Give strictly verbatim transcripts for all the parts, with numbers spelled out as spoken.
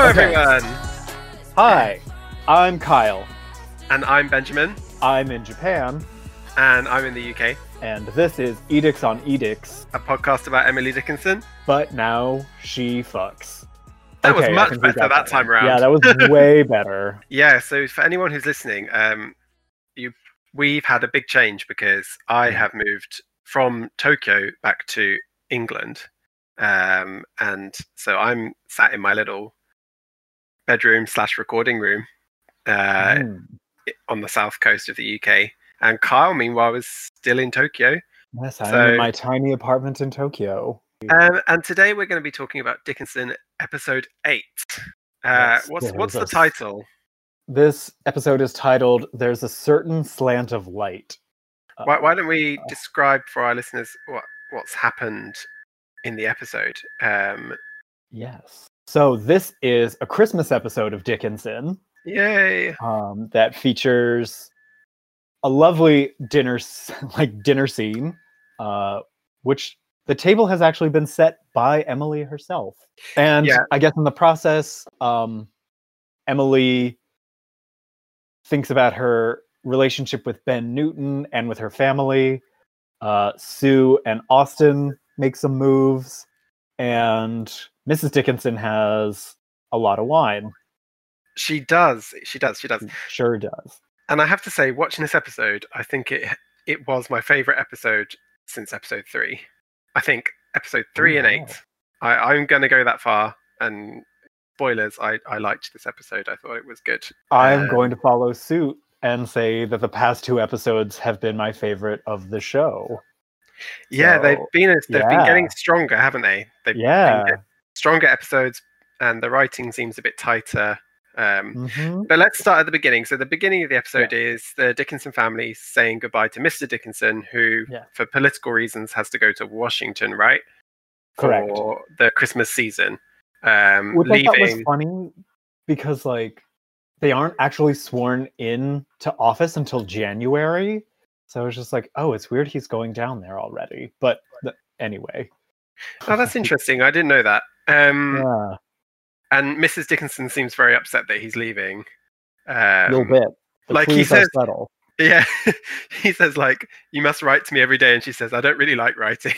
Hello, Okay. everyone, Hi, I'm Kyle. and I'm Benjamin, I'm in Japan, and I'm in the U K. and this is Edicts on Edicts, A podcast about Emily Dickinson. but now she fucks. That Okay, was I much think we better got that time one. round. Yeah, that was way better. Yeah, so for anyone who's listening, um, you we've had a big change because I Mm. have moved from Tokyo back to England, um, and so I'm sat in my little bedroom slash recording room uh, Mm. on the south coast of the U K, and Kyle, meanwhile, was still in Tokyo. Yes, I'm So- in my tiny apartment in Tokyo. Um, and today we're going to be talking about Dickinson, episode eight. Uh, Yes, what's there what's is the a- title? This episode is titled "There's a Certain Slant of Light." Why, Uh, why don't we describe for our listeners what what's happened in the episode? Um, Yes. So this is a Christmas episode of Dickinson. yay! um, that features a lovely dinner, s- like dinner scene, uh, which the table has actually been set by Emily herself. And Yeah. I guess in the process, um, Emily thinks about her relationship with Ben Newton and with her family. Uh, Sue and Austin make some moves, and Missus Dickinson has a lot of wine. She does, she does, she does. Sure does. And I have to say, watching this episode, I think it it was my favorite episode since episode three. I think episode three Oh, and wow. eight. I, I'm going to go that far. And spoilers, I, I liked this episode. I thought it was good. I'm Um, going to follow suit and say that the past two episodes have been my favorite of the show. Yeah, they've So, been they've been getting yeah. stronger, haven't they? They've Yeah. been stronger episodes, and the writing seems a bit tighter. Um, Mhm. but let's start at the beginning. So the beginning of the episode is the Dickinson family saying goodbye to Mister Dickinson, who, Yeah. for political reasons, has to go to Washington, right? Correct. For the Christmas season. Um, Which I thought was leaving. funny because, like, they aren't actually sworn in to office until January. So I was just like, oh, it's weird he's going down there already. But th- anyway. Oh, that's interesting. I didn't know that. Um, Yeah, And Missus Dickinson seems very upset that he's leaving. a Um, little bit. The like he clues are says- subtle. Yeah, he says like, "You must write to me every day," and she says, "I don't really like writing."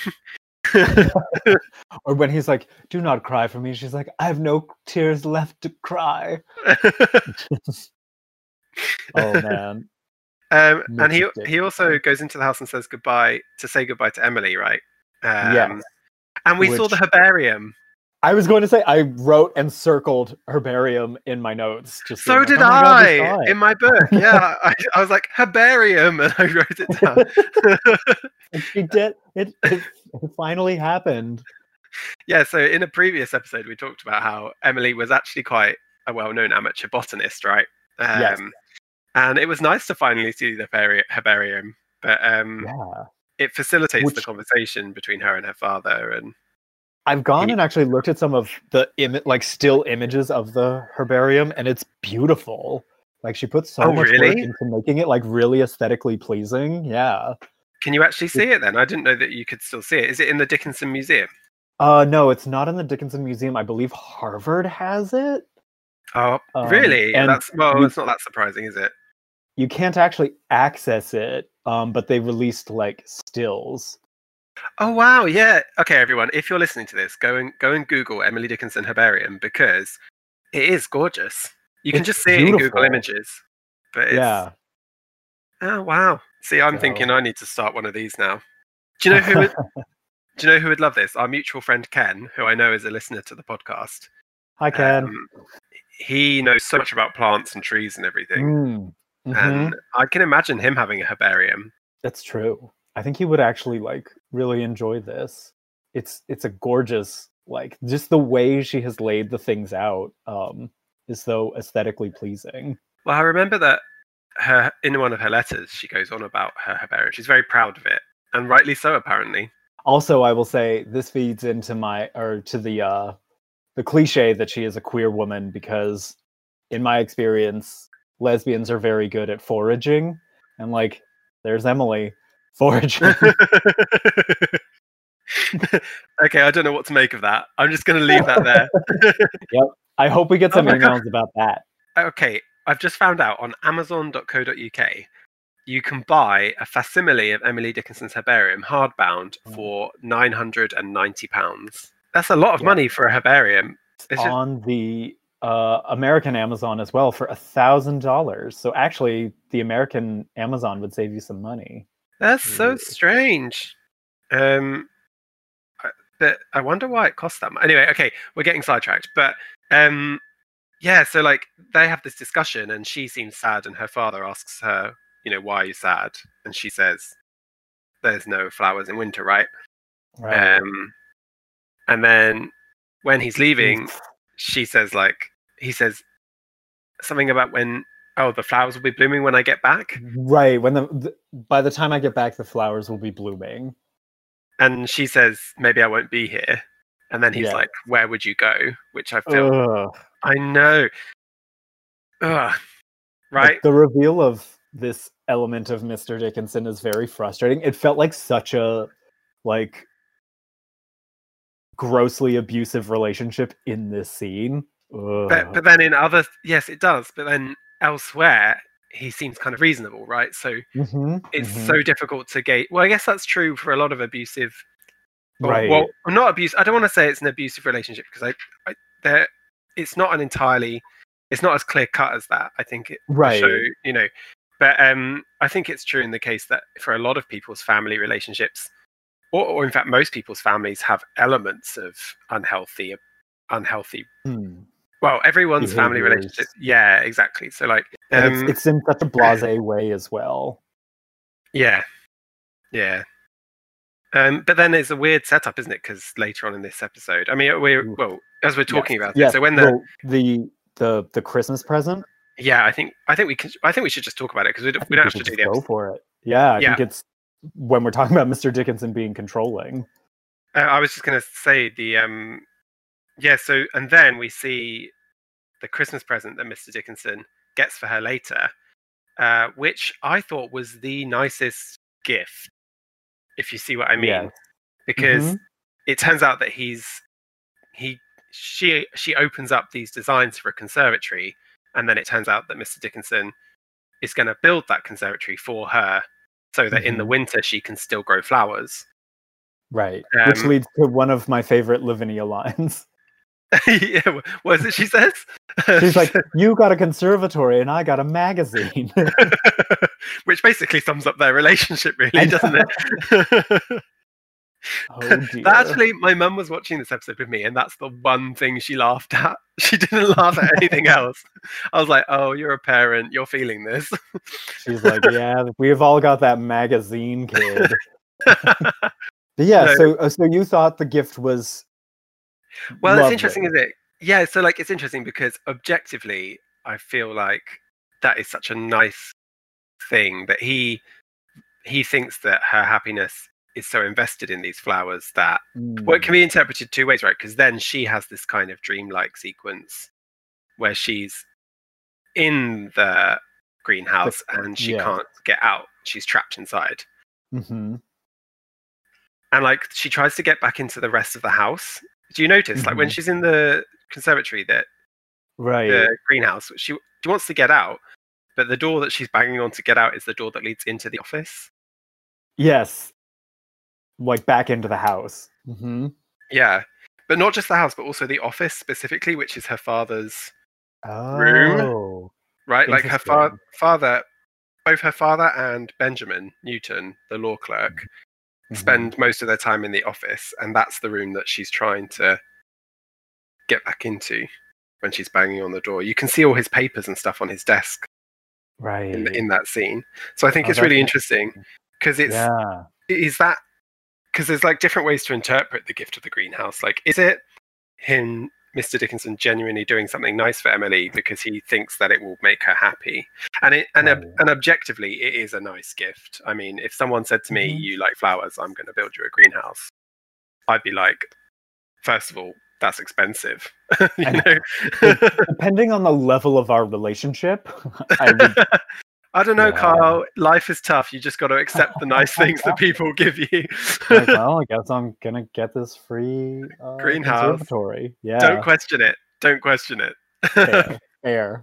Or when he's like, do not cry for me. She's like, I have no tears left to cry. Oh, man. um, and he Missus he also Dickinson. goes into the house and says goodbye to say goodbye to Emily, right? Um, Yes. And we saw the Which- herbarium. I was going to say, I wrote and circled herbarium in my notes. Just So being like, did "Oh my God, we I saw it." in my book. Yeah, I, I was like herbarium, and I wrote it down. And she did. It, it, it finally happened. Yeah, so in a previous episode, we talked about how Emily was actually quite a well-known amateur botanist, right? Um, Yes. And it was nice to finally see the herbari- herbarium, but um, Yeah. it facilitates the Which- conversation between her and her father. And I've gone He- and actually looked at some of the Im- like still images of the herbarium, and it's beautiful. Like she puts so Oh, much work really? into making it like really aesthetically pleasing. Yeah. can you actually see it then? I didn't know that you could still see it. Is it in the Dickinson Museum? Uh, no, it's not in the Dickinson Museum. I believe Harvard has it. Oh, Um, really? and That's well, you- it's not that surprising, is it? You can't actually access it, um, but they released like stills. Oh wow, yeah. Okay, everyone, if you're listening to this, go and go and Google Emily Dickinson Herbarium because it is gorgeous. You can It's just see it in Google beautiful. Images. But it's, Yeah. oh wow. See, I'm So- thinking I need to start one of these now. Do you know who would, do you know who would love this? Our mutual friend Ken, who I know is a listener to the podcast. Hi, Ken. Um, he knows so much about plants and trees and everything. Mm. Mhm. And I can imagine him having a herbarium. That's true. I think he would actually like really enjoy this. It's it's a gorgeous like just the way she has laid the things out um is so aesthetically pleasing. Well, I remember that her in one of her letters, she goes on about her herbarium. She's very proud of it, and rightly so, apparently. Also, I will say this feeds into my or to the uh the cliche that she is a queer woman because in my experience, lesbians are very good at foraging, and like there's Emily foraging. Okay, I don't know what to make of that. I'm just going to leave that there. Yep. I hope we get some Oh my emails God. about that. Okay, I've just found out on amazon dot co dot uk you can buy a facsimile of Emily Dickinson's herbarium hardbound for nine hundred ninety pounds. That's a lot of Yeah. money for a herbarium. It's just, On the uh, American Amazon as well for a thousand dollars. So actually, the American Amazon would save you some money. that's so Ooh. strange. Um, I- but I wonder why it costs that much. Anyway, okay, we're getting sidetracked. But um, yeah, so like they have this discussion, and she seems sad, and her father asks her, you know, why are you sad? And she says, "There's no flowers in winter, right?" Right. Um, and then when he's leaving, she says, like, he says something about when, oh, the flowers will be blooming when I get back. Right. When the, the by the time I get back, the flowers will be blooming. And she says, maybe I won't be here. And then he's Yeah. like, where would you go? Which I feel, Ugh. I know. Ugh. Right? Like, the reveal of this element of Mister Dickinson is very frustrating. It felt like such a like grossly abusive relationship in this scene. Ugh. But, but then in other, yes, it does. But then elsewhere, he seems kind of reasonable, right? So Mhm, it's mhm. so difficult to gauge. Well, I guess that's true for a lot of abusive, or, Right. well, not abuse. I don't want to say it's an abusive relationship because I, I there, it's not an entirely, it's not as clear cut as that. I think it, the Right. show, you know, but um, I think it's true in the case that for a lot of people's family relationships, or, or in fact, most people's families have elements of unhealthy, unhealthy. Hmm. Well, everyone's family Behaviors. relationship, yeah, exactly. So like, And um, it's, it's in such a blasé way as well. yeah, yeah. Um, but then it's a weird setup, isn't it? Because later on in this episode, I mean, we're Ooh. well as we're talking Yes, about yes. it. So when the well, the the the Christmas present, yeah, I think I think we can. I think we should just talk about it because we I don't, think we don't we have should to do just the go episode. for it. Yeah, I Yeah. think it's when we're talking about Mister Dickinson being controlling. Uh, I was just going to say the um, yeah. So and then we see the Christmas present that Mister Dickinson gets for her later, uh, which I thought was the nicest gift, if you see what I mean, Yes. because Mhm. it turns out that he's he she she opens up these designs for a conservatory, and then it turns out that Mister Dickinson is going to build that conservatory for her, so that in the Mhm. winter she can still grow flowers. Right. Um, Which leads to one of my favorite Lavinia lines. Yeah, what is it she says? She's like, "You got a conservatory and I got a magazine." Which basically sums up their relationship, I really, doesn't know. it? Oh dear. That actually, my mum was watching this episode with me, and that's the one thing she laughed at. She didn't laugh at anything else. I was like, "Oh, you're a parent. You're feeling this." She's like, "Yeah, we've all got that magazine, kid." But yeah, No. so uh, so you thought the gift was Well, lovely. it's interesting, isn't it? Yeah, so like it's interesting because objectively, I feel like that is such a nice thing that he he thinks that her happiness is so invested in these flowers that well, it can be interpreted two ways, right? Because then she has this kind of dreamlike sequence where she's in the greenhouse and she yeah. can't get out. She's trapped inside. Mm-hmm. And like she tries to get back into the rest of the house. Do you notice, like when Mhm. she's in the conservatory, that Right. the greenhouse, she she wants to get out, but the door that she's banging on to get out is the door that leads into the office. Yes. Like back into the house. Mm-hmm. Yeah, but not just the house, but also the office specifically, which is her father's Oh. room, right? Like her fa- Interesting. father, both her father and Benjamin Newton, the law clerk, Mhm. spend most of their time in the office, and that's the room that she's trying to get back into when she's banging on the door. You can see all his papers and stuff on his desk Right. in, in that scene. So I think Oh, it's that's really interesting because it's Yeah. is that because there's like different ways to interpret the gift of the greenhouse. Like, is it him, Mister Dickinson, genuinely doing something nice for Emily because he thinks that it will make her happy? And it and ob- Right. and objectively, it is a nice gift. I mean, if someone said to me, Mhm. "You like flowers? I'm going to build you a greenhouse," I'd be like, first of all, that's expensive. you I know. Depending on the level of our relationship, I would I don't know, Yeah. Carl. Life is tough. You just got to accept the nice things that people give you. Like, well, I guess I'm gonna get this free uh, Greenhouse. conservatory. Yeah. Don't question it. Don't question it. fair, fair.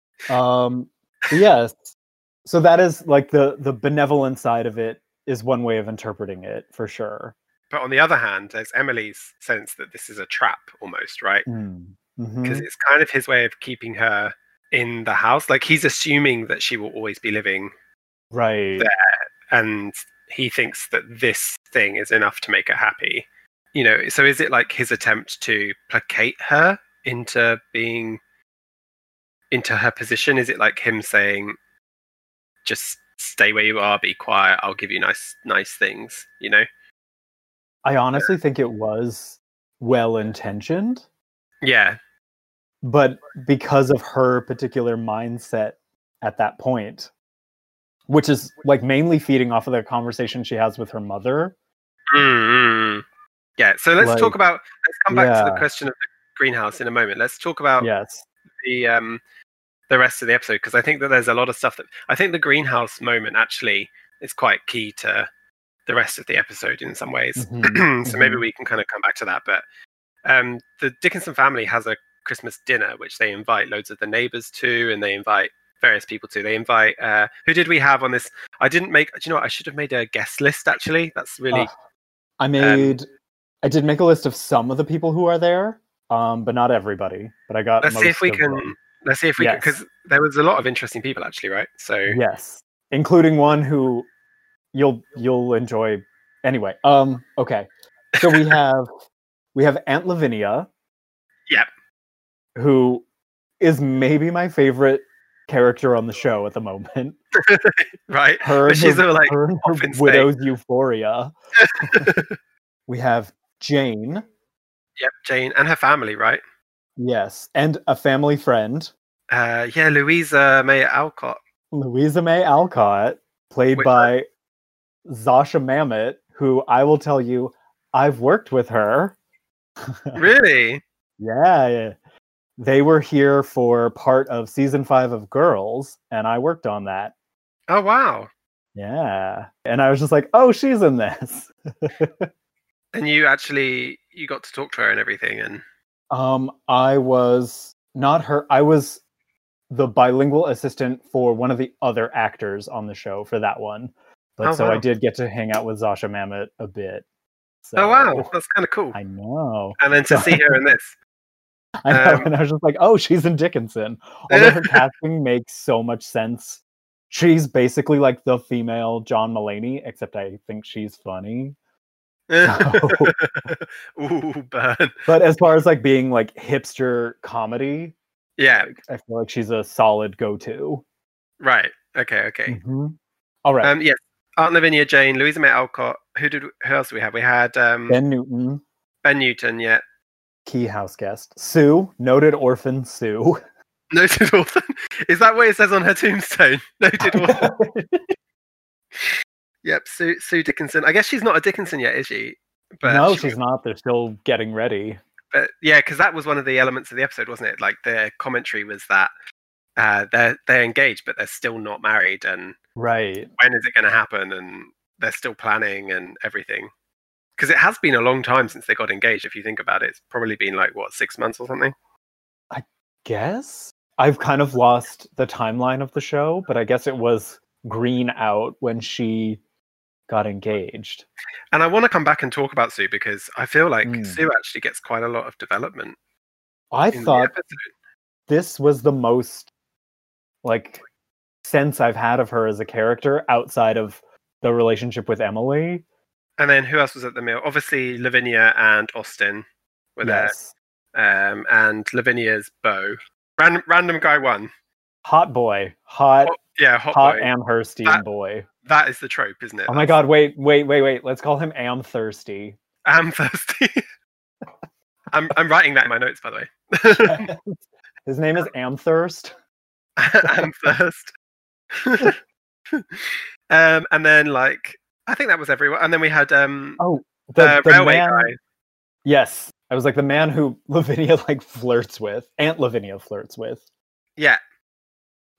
Um, but yes. So that is like the the benevolent side of it is one way of interpreting it for sure. But on the other hand, there's Emily's sense that this is a trap almost, right? Mm. Because Mm-hmm. it's kind of his way of keeping her in the house. Like he's assuming that she will always be living Right. there, and he thinks that this thing is enough to make her happy. You know, so is it like his attempt to placate her into being into her position? Is it like him saying, just stay where you are, be quiet, I'll give you nice nice things, you know? I honestly think it was well intentioned, Yeah. but because of her particular mindset at that point, which is like mainly feeding off of the conversation she has with her mother. Mm-hmm. Yeah, so let's Like, talk about, let's come back to the yeah. question of the greenhouse in a moment. Let's talk about Yes. the um the rest of the episode, because I think that there's a lot of stuff that I think the greenhouse moment actually is quite key to the rest of the episode in some ways. Mhm, So maybe mhm. we can kind of come back to that. But um, the Dickinson family has a Christmas dinner, which they invite loads of the neighbors to, and they invite various people to. They invite, uh, who did we have on this? I didn't make, do you know what? I should have made a guest list, actually. That's really... Uh, I made, um, I did make a list of some of the people who are there, um, but not everybody. But I got Let's most see if we of can, them. let's see if we yes. can, because there was a lot of interesting people, actually, right? So yes, including one who you'll you'll enjoy. Anyway, um, okay. So we have we have Aunt Lavinia. Yep. Who is maybe my favorite character on the show at the moment. Right. Her, but she's her, a, like her, her widow's euphoria. We have Jane. Yep, Jane and her family, right? Yes, and a family friend. Uh, yeah, Louisa May Alcott. Louisa May Alcott, played Which by I... Zasha Mamet, who I will tell you, I've worked with her. Really? yeah, yeah. They were here for part of season five of Girls, and I worked on that. Oh, wow. Yeah. And I was just like, oh, she's in this. And you actually, you got to talk to her and everything. And um, I was not her. I was the bilingual assistant for one of the other actors on the show for that one. But oh, so wow. I did get to hang out with Zasha Mamet a bit. So, oh, wow. That's kind of cool. I know. And then to see her in this. I know. Um, and I was just like, oh, she's in Dickinson. Although her casting makes so much sense. She's basically like the female John Mulaney, except I think she's funny. So. Ooh, burn. But as far as like being like hipster comedy, yeah, like, I feel like she's a solid go-to. Right. Okay. Okay. Mm-hmm. All right. Um. Yes. Aunt Lavinia, Jane, Louisa May Alcott. Who did? Who else do we have? We had um, Ben Newton. Ben Newton. Yeah. Key house guest. Sue, noted orphan Sue. Noted orphan. Is that what it says on her tombstone? Noted orphan. Yep, Sue, Sue Dickinson. I guess she's not a Dickinson yet, is she? But no, she she's was, not. They're still getting ready. But yeah, because that was one of the elements of the episode, wasn't it? Like the commentary was that uh, they're they're engaged, but they're still not married, and right. when is it going to happen? And they're still planning and everything. Because it has been a long time since they got engaged. If you think about it, it's probably been like what six months or something. I guess I've kind of lost the timeline of the show, but I guess it was green out when she got engaged. And I want to come back and talk about Sue because I feel like mm. Sue actually gets quite a lot of development. I thought this was the most like sense I've had of her as a character outside of the relationship with Emily. And then who else was at the meal? Obviously Lavinia and Austin were yes. there. Um, and Lavinia's beau. Random, random guy one. Hot boy. Hot. hot yeah, hot, hot boy. Amherstian that, boy. That is the trope, isn't it? Oh my god, wait, wait, wait, wait. Let's call him Am Thirsty. Am Thirsty. I'm I'm writing that in my notes, by the way. His name is Amthirst. Amthirst. um, and then like I think that was everyone. And then we had um oh the, the, the railway man, guy. Yes, I was like the man who Lavinia like flirts with. Aunt Lavinia flirts with. Yeah.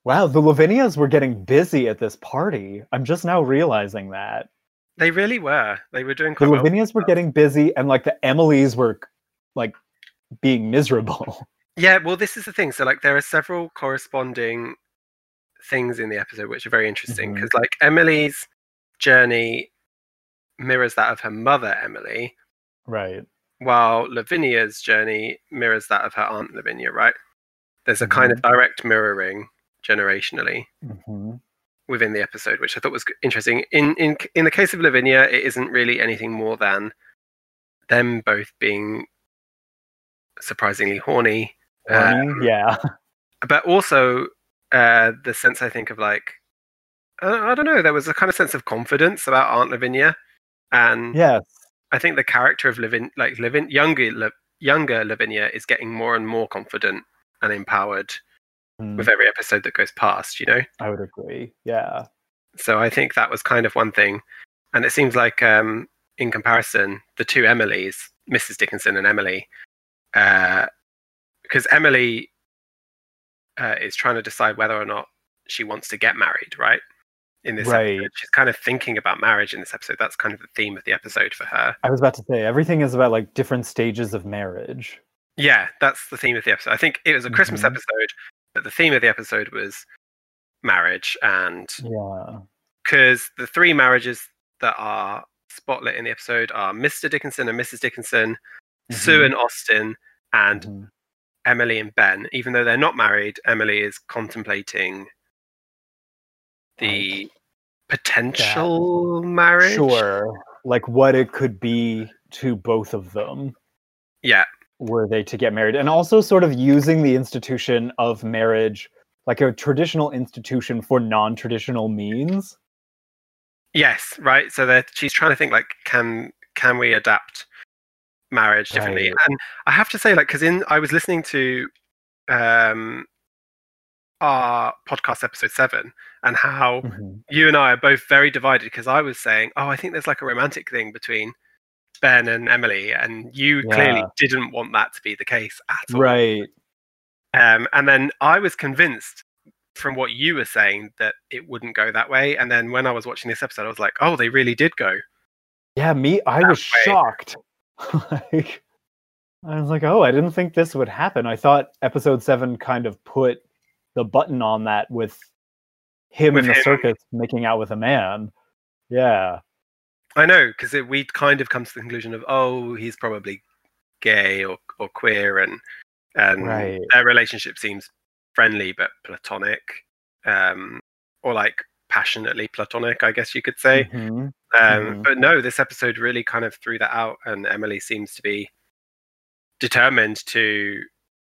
Wow, the Lavinias were getting busy at this party. I'm just now realizing that. They really were. They were doing The quite well. Lavinias were getting busy, and like the Emilys were like being miserable. Yeah, well, this is the thing. So, like, there are several corresponding things in the episode which are very interesting because, Mhm. like, Emily's journey mirrors that of her mother, Emily, Right. while Lavinia's journey mirrors that of her aunt Lavinia, right? There's a kind of direct mirroring generationally hmm within the episode, which I thought was g- interesting. In in in the case of Lavinia, it isn't really anything more than them both being surprisingly horny, uh, Horny, yeah. but also uh, the sense I think of like uh, I don't know, there was a kind of sense of confidence about Aunt Lavinia, and Yes. I think the character of Lavin, like Lavin, younger La, younger Lavinia, is getting more and more confident and empowered Mm, with every episode that goes past. You know. I would agree. Yeah. So I think that was kind of one thing. And it seems like, um, in comparison, the two Emilys, Missus Dickinson and Emily, uh, because Emily uh, is trying to decide whether or not she wants to get married, right? In this Right. episode, she's kind of thinking about marriage in this episode. That's kind of the theme of the episode for her. I was about to say everything is about like different stages of marriage. Yeah, that's the theme of the episode. I think it was a Christmas Mhm. episode, but the theme of the episode was marriage, and Yeah. because the three marriages that are spotlit in the episode are Mister Dickinson and Missus Dickinson, Sue Mhm. and Austin, and Mhm. Emily and Ben. Even though they're not married, Emily is contemplating the Like, potential marriage. sure. Like what it could be to both of them Yeah. were they to get married. And also sort of using the institution of marriage like a traditional institution for non-traditional means. Yes, right. So that she's trying to think like, can can we adapt marriage differently? Right. And I have to say, like, because in I was listening to um our podcast episode seven, and how Mhm. you and I are both very divided. Because I was saying, oh, I think there's like a romantic thing between Ben and Emily, and you clearly Yeah. didn't want that to be the case at all. Right. Um, and then I was convinced from what you were saying that it wouldn't go that way. And then when I was watching this episode, I was like, oh, they really did go. Yeah, me, I That was way. shocked. Like, I was like, oh, I didn't think this would happen. I thought episode seven kind of put the button on that with him With in the him. circus making out with a man. Yeah. I know, because we'd kind of come to the conclusion of, oh, he's probably gay or, or queer, and and Right. their relationship seems friendly but platonic, um, or like passionately platonic, I guess you could say. Mhm. Um, Mhm. But no, this episode really kind of threw that out, and Emily seems to be determined to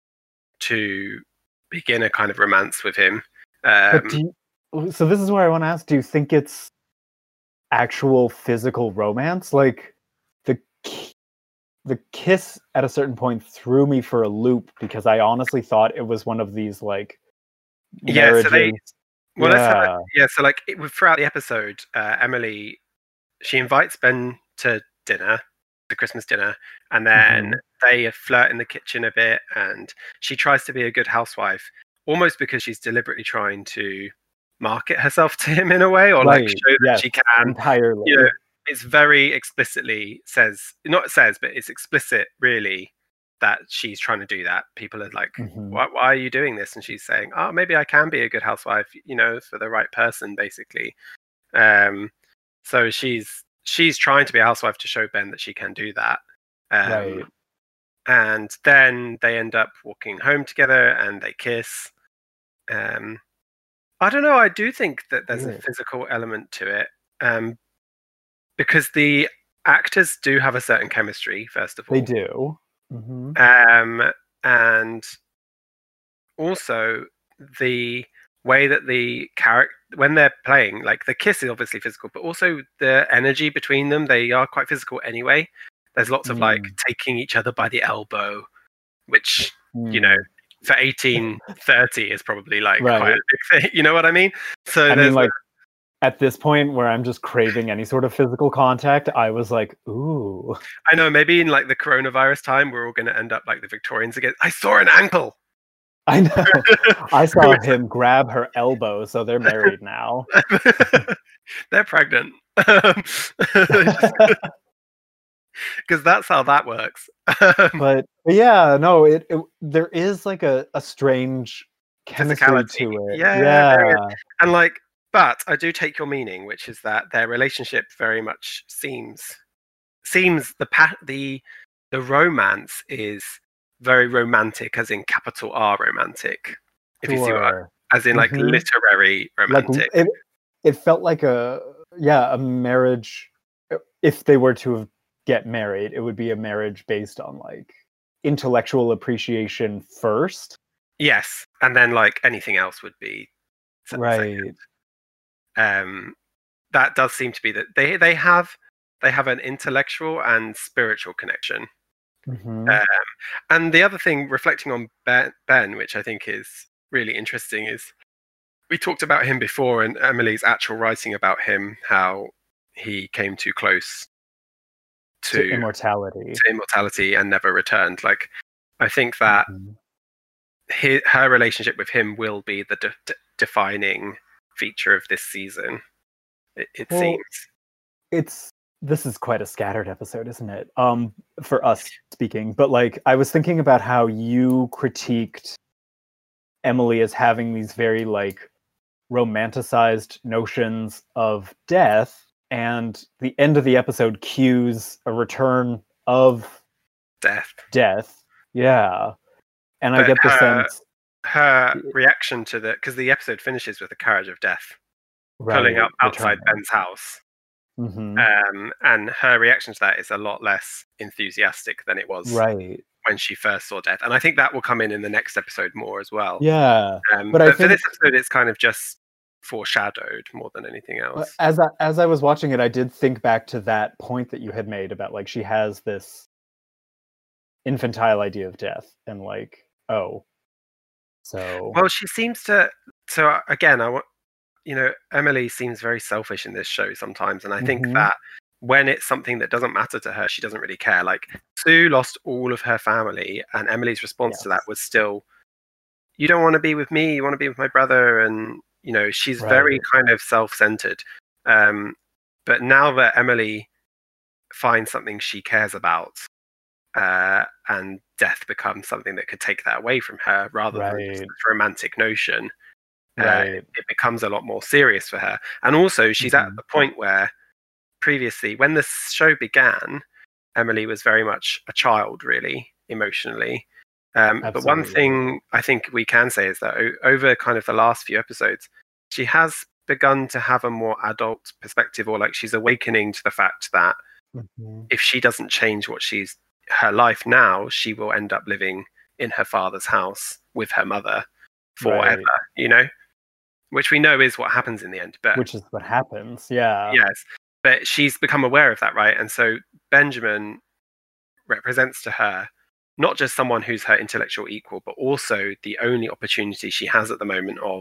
to begin a kind of romance with him. But Um, do you, so this is where I want to ask, do you think it's actual physical romance? Like the ki- the kiss at a certain point threw me for a loop because I honestly thought it was one of these like Yeah, so they- marriages. well, let's have yeah. a, yeah. So like it, throughout the episode, uh, Emily she invites Ben to dinner, the Christmas dinner, and then Mhm. they flirt in the kitchen a bit, and she tries to be a good housewife, almost because she's deliberately trying to market herself to him in a way, or like Right, show that yes, she can. entirely. You know, it's very explicitly says, not says, but it's explicit really that she's trying to do that. People are like, Mhm. why, why are you doing this? And she's saying, oh, maybe I can be a good housewife, you know, for the right person, basically. Um, so she's she's trying to be a housewife to show Ben that she can do that. Um, Right. And then they end up walking home together and they kiss. Um, I don't know. I do think that there's a Weird. physical element to it, um, because the actors do have a certain chemistry. First of all, They do. Mhm. um, and also the way that the character when they're playing, like the kiss is obviously physical, but also the energy between them, they are quite physical anyway. There's lots of like Mm. taking each other by the elbow, which you Mm. know for eighteen thirty is probably like Right. quite a big thing. You know what I mean? So I there's mean, like, at this point where I'm just craving any sort of physical contact, I was like, ooh. I know maybe in like the coronavirus time, we're all going to end up like the Victorians again. I saw an ankle. I know. I saw him grab her elbow, so they're married now. They're pregnant. Because that's how that works. but, but yeah, no, it, it there is like a, a strange chemistry Physicality. to it. Yeah, Yeah. there is. And like, but I do take your meaning, which is that their relationship very much seems seems the pa- the the romance is very romantic, as in capital R romantic. If you see what, Sure. as in like Mhm. literary Like romantic. it, it felt like a yeah a marriage. If they were to have get married, it would be a marriage based on like intellectual appreciation first. Yes, and then like anything else would be se- Right. second. Um, that does seem to be that they they have they have an intellectual and spiritual connection. Mhm. Um, and the other thing, reflecting on Ben, Ben, which I think is really interesting, is we talked about him before, and Emily's actual writing about him, how he came too close to, To immortality. to immortality and never returned. Like, I think that Mhm. hi her relationship with him will be the de- de- defining feature of this season. It, it Well, seems. It's this is quite a scattered episode, isn't it? Um, for us speaking, but like I was thinking about how you critiqued Emily as having these very like romanticized notions of death, and the end of the episode cues a return of Death. death. Yeah, and I But get the her, sense, her reaction to the, because the episode finishes with the carriage of death pulling right, up outside returning. Ben's house. Mhm. Um, and her reaction to that is a lot less enthusiastic than it was Right. when she first saw death. And I think that will come in in the next episode more as well. Yeah, Um, but but I for think this episode, it's kind of just foreshadowed more than anything But else. as I, as I was watching it, I did think back to that point that you had made about like she has this infantile idea of death, and like, oh, so Well, she seems to. So uh, again, I want you know, Emily seems very selfish in this show sometimes, and I think Mhm. that when it's something that doesn't matter to her, she doesn't really care. Like Sue lost all of her family, and Emily's response to that Yes. was still, "You don't want to be with me. You want to be with my brother." And you know, she's very Right. kind of self-centered. Um, but now that Emily finds something she cares about, uh, and death becomes something that could take that away from her, rather than just Right. this romantic notion, uh, Right. it becomes a lot more serious for her. And also, she's at Mhm. the point where previously, when the show began, Emily was very much a child, really, emotionally. Um, but one Absolutely. thing I think we can say is that o- over kind of the last few episodes, she has begun to have a more adult perspective, or like she's awakening to the fact that Mhm. if she doesn't change what she's her life now, she will end up living in her father's house with her mother forever, Right. you know, which we know is what happens in the end. But Which is what happens. Yeah. yes, but she's become aware of that, right? And so Benjamin represents to her not just someone who's her intellectual equal, but also the only opportunity she has at the moment of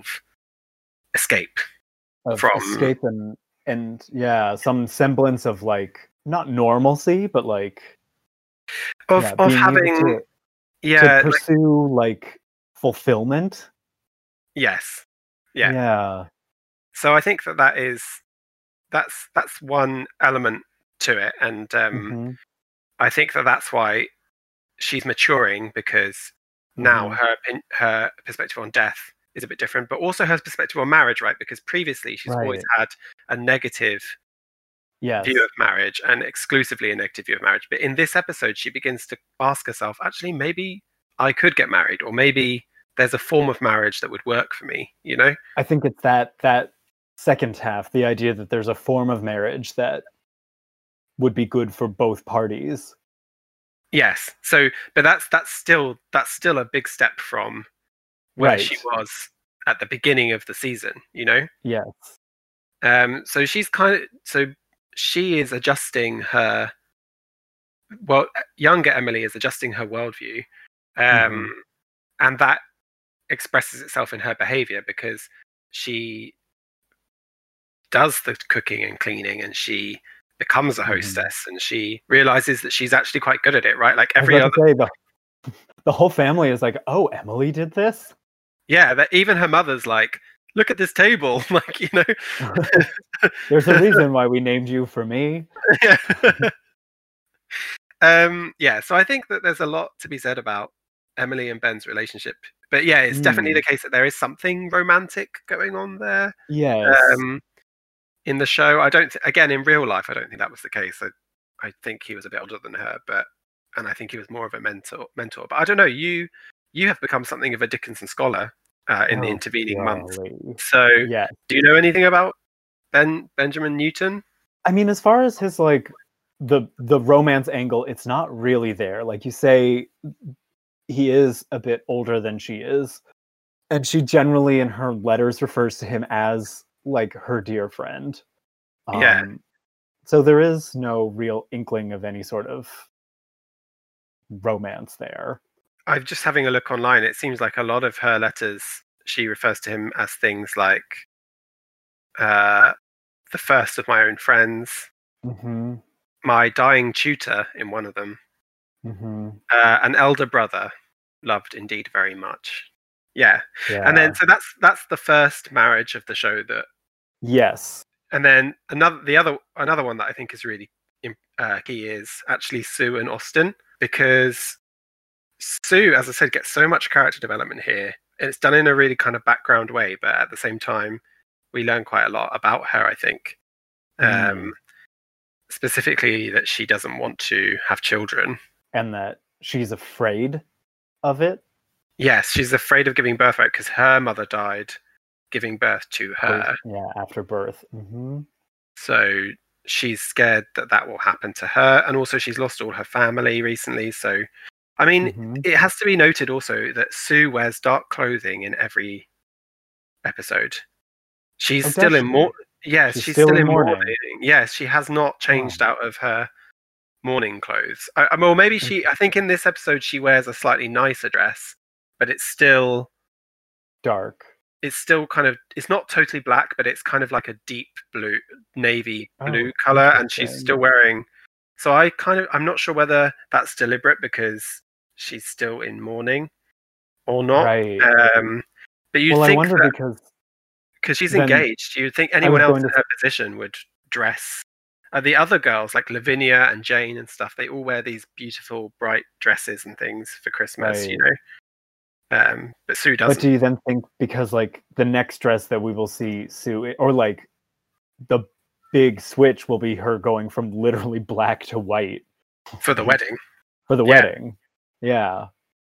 escape Of from. escape and and yeah, some semblance of like not normalcy, but like of yeah, of being able having to yeah to like, pursue like fulfillment. yes yeah. Yeah. So I think that that is that's that's one element to it, and um, Mhm. I think that that's why she's maturing, because now Mhm. her opin- her perspective on death is a bit different, but also her perspective on marriage, right? Because previously she's always Right. had a negative view Yes. of marriage, and exclusively a negative view of marriage. But in this episode, she begins to ask herself, actually, maybe I could get married, or maybe there's a form of marriage that would work for me, you know? I think it's that that second half, the idea that there's a form of marriage that would be good for both parties. Yes. So, but that's that's still that's still a big step from where she Right. was at the beginning of the season, you know? Yes. Um, so she's kind of so she is adjusting her well, younger Emily is adjusting her worldview, um, Mhm. and that expresses itself in her behavior, because she does the cooking and cleaning, and she becomes a Mhm. hostess, and she realizes that she's actually quite good at it, right? Like I was every about other to say the the whole family is like, "Oh, Emily did this." Yeah, that even her mother's like, "Look at this table," like you know. There's a reason why we named you for me. Yeah. um, yeah. So I think that there's a lot to be said about Emily and Ben's relationship. But yeah, it's mm. definitely the case that there is something romantic going on there. Yes. Um, in the show, I don't. Th- again, in real life, I don't think that was the case. I, I think he was a bit older than her, but and I think he was more of a mentor. Mentor, but I don't know. You, you have become something of a Dickinson scholar uh, in oh, the intervening golly. months. So, yeah. do you know anything about Ben Benjamin Newton? I mean, as far as his like the the romance angle, it's not really there. Like you say, he is a bit older than she is, and she generally in her letters refers to him as like her dear friend. Um, yeah. So there is no real inkling of any sort of romance there. I'm just having a look online. It seems like a lot of her letters, she refers to him as things like uh, the first of my own friends, mm-hmm. my dying tutor in one of them, mm-hmm. uh, an elder brother, loved indeed very much. Yeah. yeah. And then, so that's that's the first marriage of the show that. Yes. And then another, the other, another one that I think is really uh, key is actually Sue and Austen, because Sue, as I said, gets so much character development here. It's done in a really kind of background way, but at the same time, we learn quite a lot about her, I think. Mm. Um, specifically that she doesn't want to have children. And that she's afraid of it. Yes, she's afraid of giving birth, right? Because her mother died giving birth to her. Yeah, after birth. Mm-hmm. So she's scared that that will happen to her. And also she's lost all her family recently. So, I mean, mm-hmm. it has to be noted also that Sue wears dark clothing in every episode. She's oh, still in more. Yes, she's, she's still, still in mourning. mourning. Yes, she has not changed oh. out of her mourning clothes. I, I, well, maybe she. I think in this episode she wears a slightly nicer dress, but it's still dark. It's still kind of. It's not totally black, but it's kind of like a deep blue, navy blue oh, color, and she's still wearing. So I kind of. I'm not sure whether that's deliberate because she's still in mourning, or not. Right. Um, but you well, think I wonder that, because. Because she's engaged, you'd think anyone else in her position would dress. Uh, the other girls, like Lavinia and Jane and stuff, they all wear these beautiful, bright dresses and things for Christmas, right. you know. Um, but Sue doesn't. But do you then think because, like, the next dress that we will see Sue, or like the big switch will be her going from literally black to white for the wedding? For the yeah. wedding, yeah.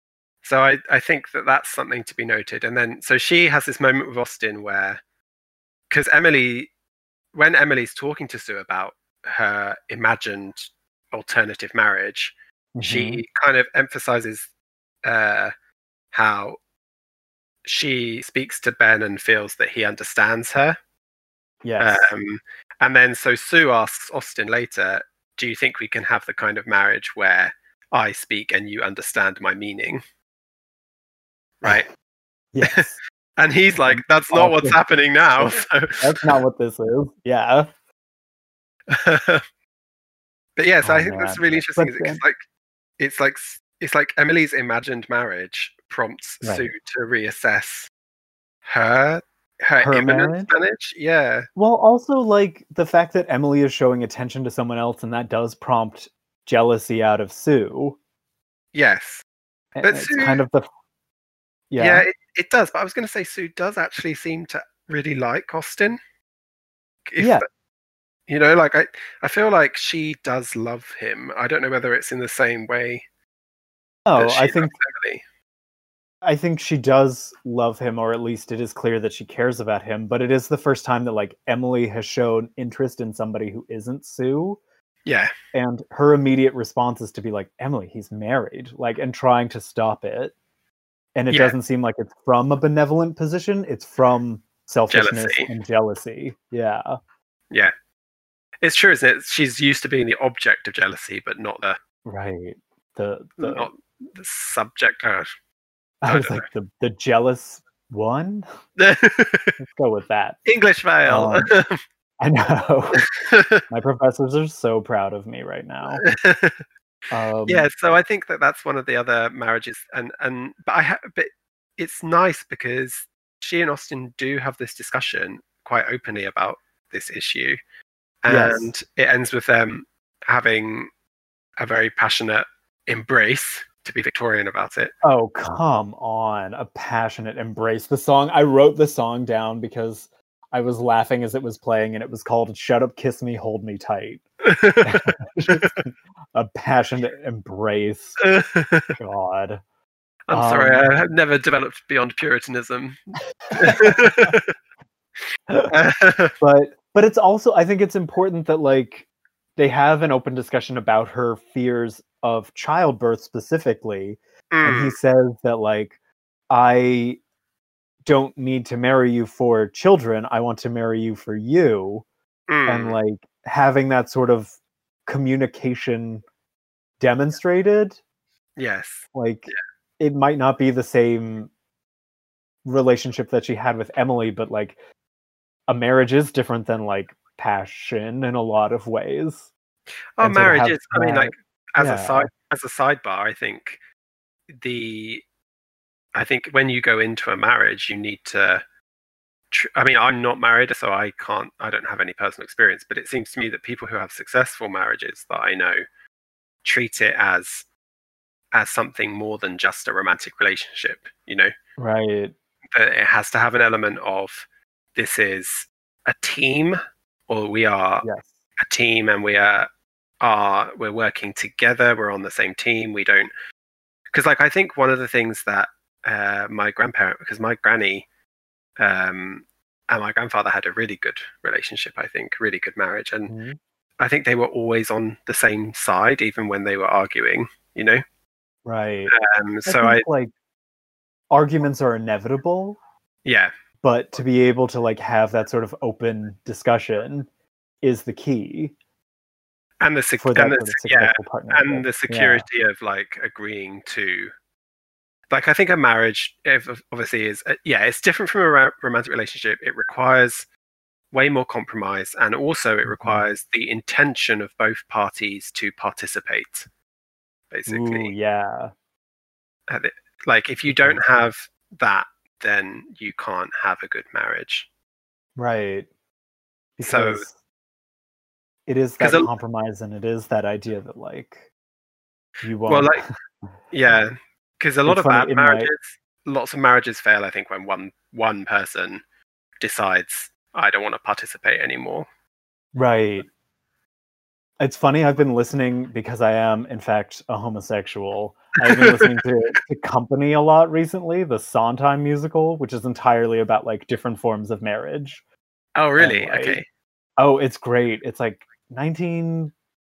So I, I think that that's something to be noted. And then, so she has this moment with Austen where, because Emily, when Emily's talking to Sue about her imagined alternative marriage, mm-hmm. she kind of emphasizes uh, how she speaks to Ben and feels that he understands her. Yes. Um, and then, so Sue asks Austen later, do you think we can have the kind of marriage where I speak and you understand my meaning? Right. Yes. And he's like, that's not what's happening now. So. That's not what this is. Yeah. But yeah, so oh, I think man. that's really interesting. But, it's like it's like it's like Emily's imagined marriage prompts right. Sue to reassess her her, her imminent marriage? marriage. Yeah. Well, also like the fact that Emily is showing attention to someone else, and that does prompt jealousy out of Sue. Yes. And but it's Sue, kind of the yeah, yeah, it, it does. But I was going to say Sue does actually seem to really like Austen. If yeah. The, you know, like I, I feel like she does love him. I don't know whether it's in the same way. Oh, I think Emily. I think she does love him, or at least it is clear that she cares about him. But it is the first time that like Emily has shown interest in somebody who isn't Sue. Yeah. And her immediate response is to be like, Emily, he's married, like, and trying to stop it. And it yeah. doesn't seem like it's from a benevolent position. It's from selfishness jealousy. and jealousy. Yeah. Yeah. It's true, isn't it? She's used to being the object of jealousy, but not the right. The, the not the subject. Oh, I, I was like know. the the jealous one. Let's go with that. English fail. Um, I know. My professors are so proud of me right now. Um, Yeah, so I think that that's one of the other marriages, and and but I ha- but it's nice because she and Austin do have this discussion quite openly about this issue, yes. and it ends with them having a very passionate embrace, to be Victorian about it. Oh, come on. A passionate embrace. The song, I wrote the song down because I was laughing as it was playing, and it was called Shut Up, Kiss Me, Hold Me Tight. A passionate embrace. God. I'm Um, sorry, I have never developed beyond Puritanism. but but it's also, I think it's important that like they have an open discussion about her fears of childbirth specifically, and he Mm, says that like I don't need to marry you for children, I want to marry you for you. And mm, like having that sort of communication demonstrated, yes. like it might not be the same relationship that she had with Emily, but like a marriage is different than like passion in a lot of ways. Oh, And so to marriage have is. I mean, that, like as a yeah. side as a sidebar, I think the I think when you go into a marriage, you need to. Tr- I mean, I'm not married, so I can't. I don't have any personal experience. But it seems to me that people who have successful marriages that I know treat it as as something more than just a romantic relationship. You know, Right. that it has to have an element of this is a team, or we are Yes. a team, and we are are we're working together. We're on the same team. We don't because like I think one of the things that uh, my grandparent because my granny um, and my grandfather had a really good relationship. I think really good marriage, and Mhm. I think they were always on the same side, even when they were arguing. You know, Right. um, I so think I like arguments are inevitable, yeah, but to be able to like have that sort of open discussion is the key and the sec- for and that the sort of yeah, successful partnership. and the Yeah. security of like agreeing to like I think a marriage if, obviously is uh, yeah, it's different from a ro- romantic relationship. It requires way more compromise, and also it Mhm. requires the intention of both parties to participate. Ooh, Basically, yeah. At it- like if you don't Because have that, then you can't have a good marriage. right. So Because it is because that compromise, and it is that idea that like you well, won't. like yeah, because a lot It's of funny bad in my marriages, lots of marriages fail. I think when one one person decides I don't want to participate anymore. right. It's funny, I've been listening because I am, in fact, a homosexual. I've been listening to, to Company a lot recently, the Sondheim musical, which is entirely about like different forms of marriage. Oh, And really? like, Okay. oh, it's great. It's like nineteen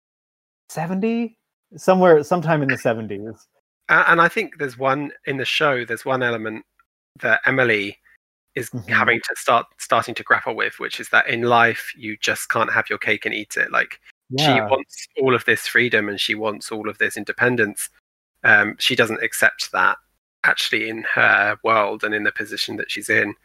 seventy, somewhere, sometime in the seventies. A- And I think there's one in the show. There's one element that Emily is Hmm. having to start starting to grapple with, which is that in life you just can't have your cake and eat it. Like she Yeah. wants all of this freedom and she wants all of this independence. Um, she doesn't accept that actually in her world and in the position that she's in.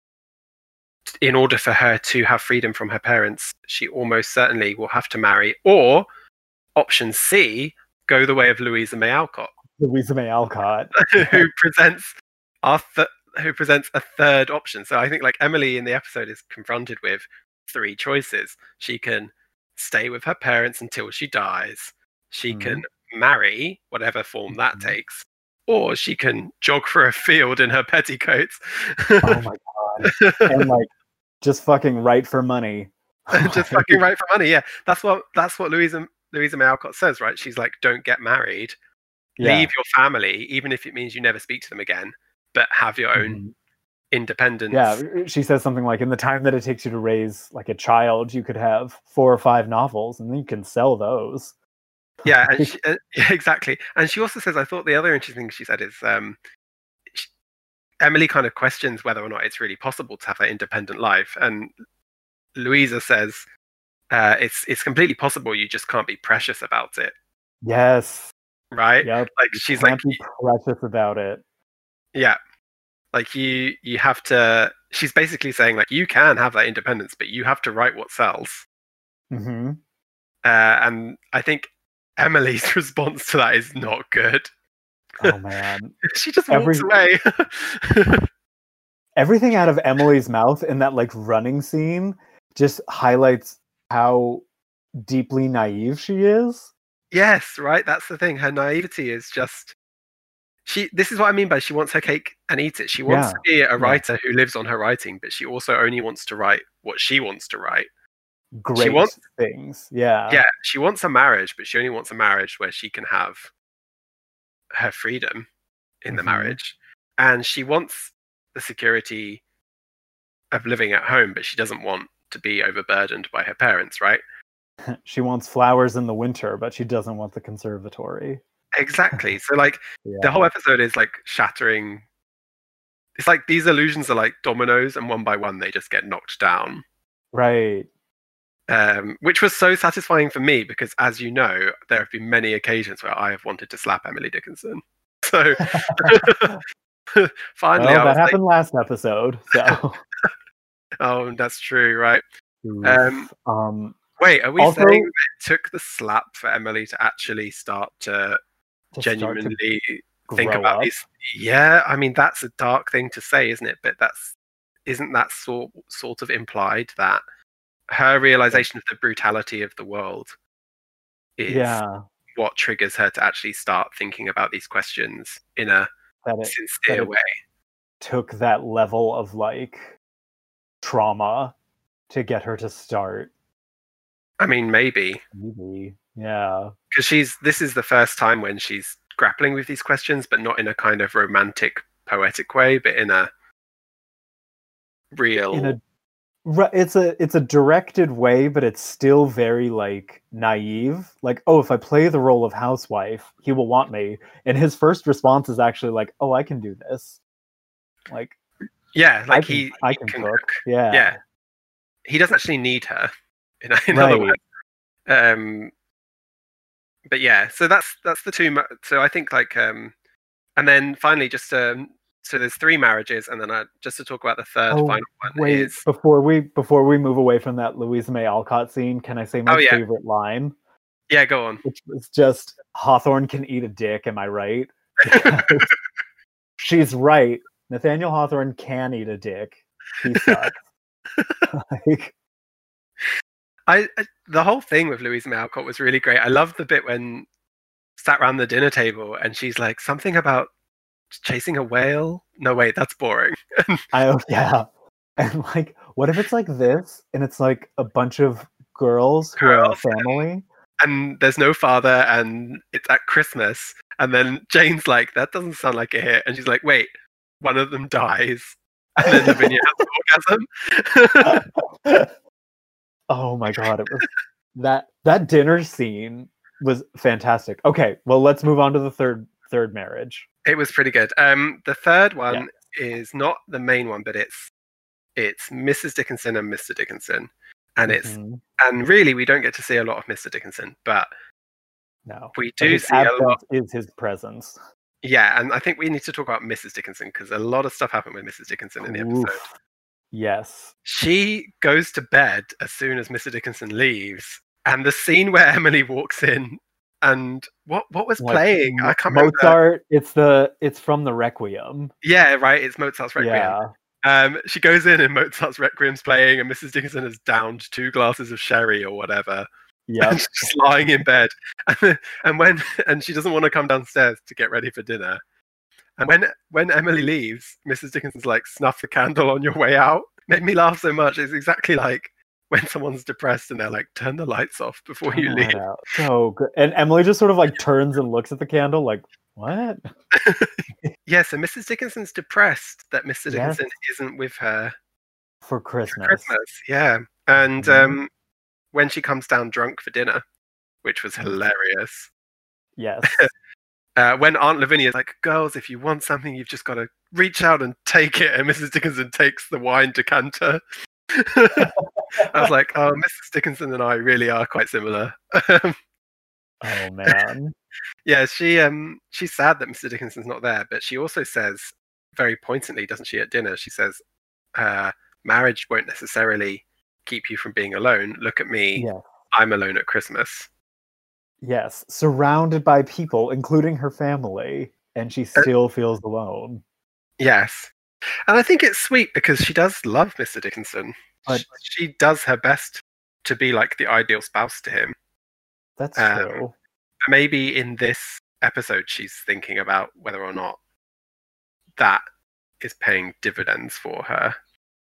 In order for her to have freedom from her parents, she almost certainly will have to marry, or option C, go the way of Louisa May Alcott, Louisa May Alcott. who presents our th- who presents a third option. So I think like Emily in the episode is confronted with three choices. She can stay with her parents until she dies. She Hmm. can marry, whatever form that Hmm. takes, or she can jog for a field in her petticoats. Oh my God. And like, just fucking right for money. Just fucking right for money. Yeah, that's what that's what Louisa Louisa May Alcott says, right? She's like, don't get married, leave Yeah. your family, even if it means you never speak to them again, but have your own Mhm. Yeah, independence. she says something like, in the time that it takes you to raise like a child, you could have four or five novels, and then you can sell those. Yeah, and Like, she, uh, yeah, exactly. And she also says, I thought the other interesting thing she said is um, she, Emily kind of questions whether or not it's really possible to have that independent life, and Louisa says uh, it's it's completely possible. You just can't be precious about it, yes, right? yep, Like you she's like, can't be precious about it. yeah, like you you have to. She's basically saying like you can have that independence, but you have to write what sells. Hmm. Uh, and I think Emily's response to that is not good. Oh man. She just Every- walks away. Everything out of Emily's mouth in that like running scene just highlights how deeply naive she is. Yes, right. That's the thing. Her naivety is just. She. This is what I mean by she wants her cake and eat it. She wants Yeah, to be a yeah. writer who lives on her writing, but she also only wants to write what she wants to write. Great wants- things. Yeah. Yeah, she wants a marriage, but she only wants a marriage where she can have her freedom in the Mhm. marriage, and she wants the security of living at home, but she doesn't want to be overburdened by her parents, right? She wants flowers in the winter, but she doesn't want the conservatory. Exactly. So like Yeah. the whole episode is like shattering. It's like these illusions are like dominoes, and one by one they just get knocked down. Right. Um, which was so satisfying for me because, as you know, there have been many occasions where I have wanted to slap Emily Dickinson. So finally, well, I was that happened last episode. So. like, oh, that's true, right? Um, um, wait, are we also- saying that it took the slap for Emily to actually start to to genuinely start to think grow about up. these? Yeah, I mean that's a dark thing to say, isn't it? But that's isn't that sort sort of implied that her realization of the brutality of the world is Yeah. what triggers her to actually start thinking about these questions in a That it sincere that it- way. took that level of like trauma to get her to start. I mean, maybe Maybe. Yeah. because she's this is the first time when she's grappling with these questions, but not in a kind of romantic, poetic way, but in a real. In a Ri- it's a it's a directed way, but it's still very like naive. Like, oh, if I play the role of housewife, he will want me. And his first response is actually like, oh, I can do this. Like, yeah, like I can, he, I he can, can cook. cook. Yeah. Yeah, he doesn't actually need her. In, in other Right. words, um, but yeah, so that's that's the two. ma- So I think like, um, and then finally, just um, so there's three marriages, and then I, just to talk about the third Oh, final one wait, is before we before we move away from that Louisa May Alcott scene, can I say my Oh, yeah. favorite line? yeah, go on. Which was just Hawthorne can eat a dick, am I right? Because she's right. Nathaniel Hawthorne can eat a dick. He sucks. like, I, I the whole thing with Louisa May Alcott was really great. I loved the bit when sat around the dinner table and she's like something about chasing a whale. No, wait, that's boring. I yeah. And like, what if it's like this and it's like a bunch of girls who are a Girls. family? And there's no father, and it's at Christmas. And then Jane's like, that doesn't sound like a hit. And she's like, wait, one of them dies. And then Lavinia has an orgasm. Oh my god, it was that that dinner scene was fantastic. Okay, well let's move on to the third third marriage. It was pretty good. Um, the third one is not the main one, but it's it's Missus Dickinson and Mister Dickinson, and it's Mhm. and really we don't get to see a lot of Mister Dickinson, but No. we But do his see a lot. absence is his presence. Yeah, and I think we need to talk about Missus Dickinson because a lot of stuff happened with Missus Dickinson in the episode. Oof. Yes. She goes to bed as soon as Mister Dickinson leaves, and the scene where Emily walks in and what what was Like, playing? Mo- I can't remember. Mozart, it's the it's from the Requiem. Yeah, right. It's Mozart's Requiem. Yeah. Um, she goes in and Mozart's Requiem's playing, and Missus Dickinson has downed two glasses of sherry or whatever, Yep. and she's lying in bed. And when and she doesn't want to come downstairs to get ready for dinner. And when when Emily leaves, Missus Dickinson's like, "Snuff the candle on your way out." Made me laugh so much. It's exactly like when someone's depressed and they're like, "Turn the lights off before you Turn leave." that out. So good. And Emily just sort of like turns and looks at the candle like, what? Yeah, so Missus Dickinson's depressed that Mister Yes. Dickinson isn't with her For for Christmas. Christmas. Yeah, and Mhm. um, when she comes down drunk for dinner, which was hilarious. Yes. Uh, when Aunt Lavinia's like, "Girls, if you want something, you've just got to reach out and take it," and Missus Dickinson takes the wine decanter. I was like, "Oh, Missus Dickinson and I really are quite similar." Oh man. Yeah, she um she's sad that Mister Dickinson's not there, but she also says very pointedly, doesn't she, at dinner? She says, uh, "Marriage won't necessarily keep you from being alone. Look at me, Yeah. I'm alone at Christmas." Yes, surrounded by people, including her family, and she Uh, still feels alone. yes. And I think it's sweet because she does love Mister Dickinson. But She, she does her best to be like the ideal spouse to him. that's Um, true. maybe in this episode, she's thinking about whether or not that is paying dividends for her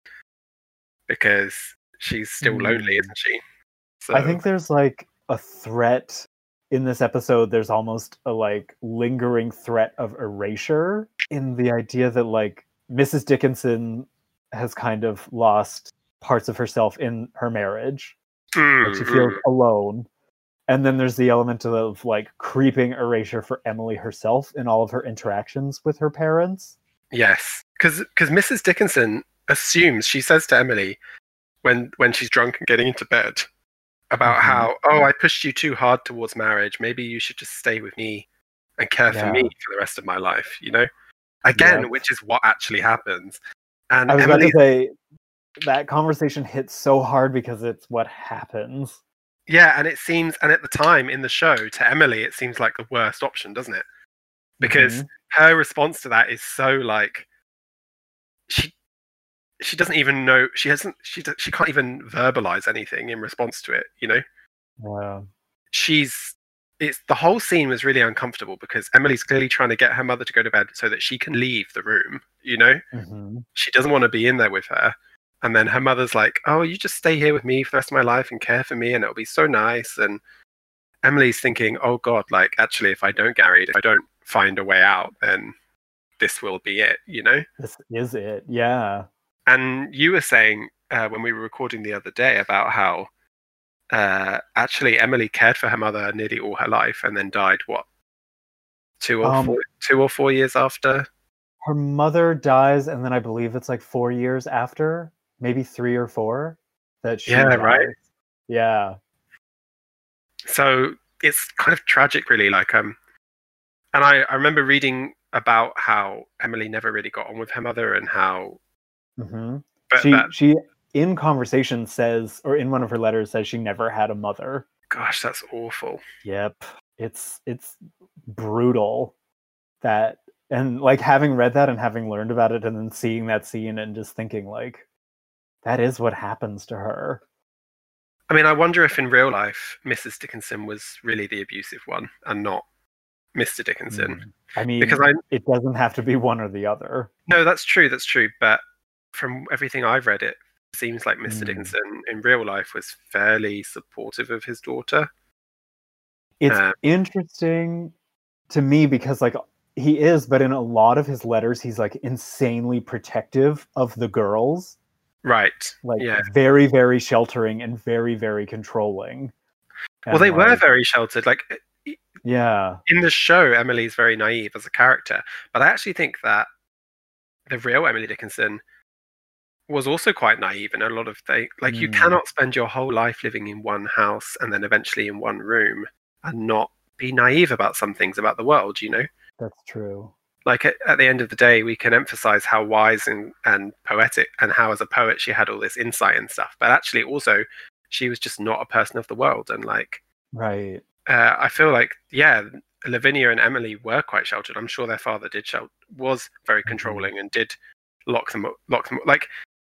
because she's still lonely, Mm. isn't she? So I think there's like a threat in this episode. There's almost a like lingering threat of erasure in the idea that like Missus Dickinson has kind of lost parts of herself in her marriage. Like she mm, feels mm, alone. And then there's the element of like creeping erasure for Emily herself in all of her interactions with her parents. yes, because because Missus Dickinson assumes she says to Emily when when she's drunk and getting into bed about Mhm. how, oh, I pushed you too hard towards marriage. Maybe you should just stay with me and care for me Yeah. for the rest of my life, you know? Again, Yep. which is what actually happens. And I was about Emily, to say that conversation hits so hard because it's what happens. yeah, and it seems, and at the time in the show, to Emily, it seems like the worst option, doesn't it? Because Mhm. her response to that is so like, she she doesn't even know, she hasn't, she, do- she can't even verbalize anything in response to it, you know? Yeah. She's it's the whole scene was really uncomfortable because Emily's clearly trying to get her mother to go to bed so that she can leave the room, you know? Mhm. She doesn't want to be in there with her. And then her mother's like, "Oh, you just stay here with me for the rest of my life and care for me and it'll be so nice." And Emily's thinking, "Oh god, like actually if I don't get married, if I don't find a way out, then this will be it, you know?" This is it. Yeah. And you were saying uh, when we were recording the other day about how uh, actually Emily cared for her mother nearly all her life and then died what two or Um four two or four years after. her mother dies and then I believe it's like four years after, maybe three or four that she Yeah, right. dies. Yeah. So it's kind of tragic, really. Like um, and I I remember reading about how Emily never really got on with her mother and how, Mhm. but She that she in conversation says, or in one of her letters says she never had a mother. gosh, that's awful. Yep. It's it's brutal that, and like having read that and having learned about it and then seeing that scene and just thinking like that is what happens to her. I mean, I wonder if in real life Missus Dickinson was really the abusive one and not Mister Dickinson, Mm. I because mean, I it doesn't have to be one or the other. no, that's true, that's true. But from everything I've read, it seems like Mister Mm. Dickinson in real life was fairly supportive of his daughter. It's Um, interesting to me because like he is, but in a lot of his letters he's like insanely protective of the girls, right. like Yeah. very very sheltering and very very controlling. Well, And they were like very sheltered. Like yeah. in the show, Emily's very naive as a character, but I actually think that the real Emily Dickinson was also quite naive in a lot of things. Like you Mm, cannot spend your whole life living in one house and then eventually in one room and not be naive about some things about the world, you know? that's true. Like at, at the end of the day, we can emphasize how wise and, and poetic and how as a poet she had all this insight and stuff. But actually also she was just not a person of the world. And like, Right. uh, I feel like, yeah, Lavinia and Emily were quite sheltered. I'm sure their father did shel- was very Mhm. controlling and did lock them up, lock them up. Like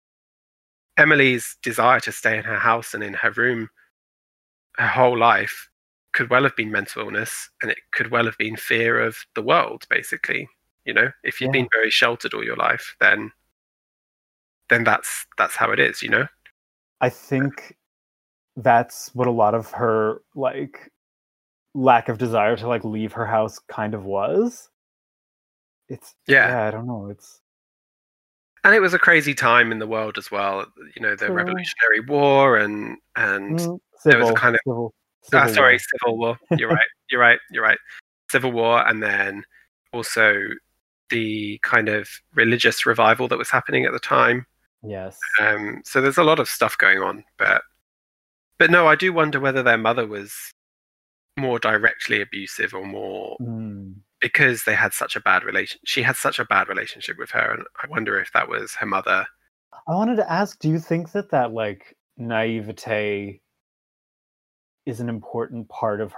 Emily's desire to stay in her house and in her room her whole life could well have been mental illness, and it could well have been fear of the world. Basically, you know, if you've Yeah. been very sheltered all your life, then then that's that's how it is, you know. I think that's what a lot of her like lack of desire to like leave her house kind of was. It's Yeah, yeah, I don't know. It's and it was a crazy time in the world as well. You know, the true. Revolutionary War and and Mm, there was a civil, kind of civil, ah, civil sorry, war. Civil War. You're right. You're right. You're right. Civil War, and then also the kind of religious revival that was happening at the time. Yes. Um, so there's a lot of stuff going on, but but no, I do wonder whether their mother was more directly abusive or more Mm. because they had such a bad relation. She had such a bad relationship with her, and I wonder if that was her mother. I wanted to ask, do you think that that like naivete is an important part of her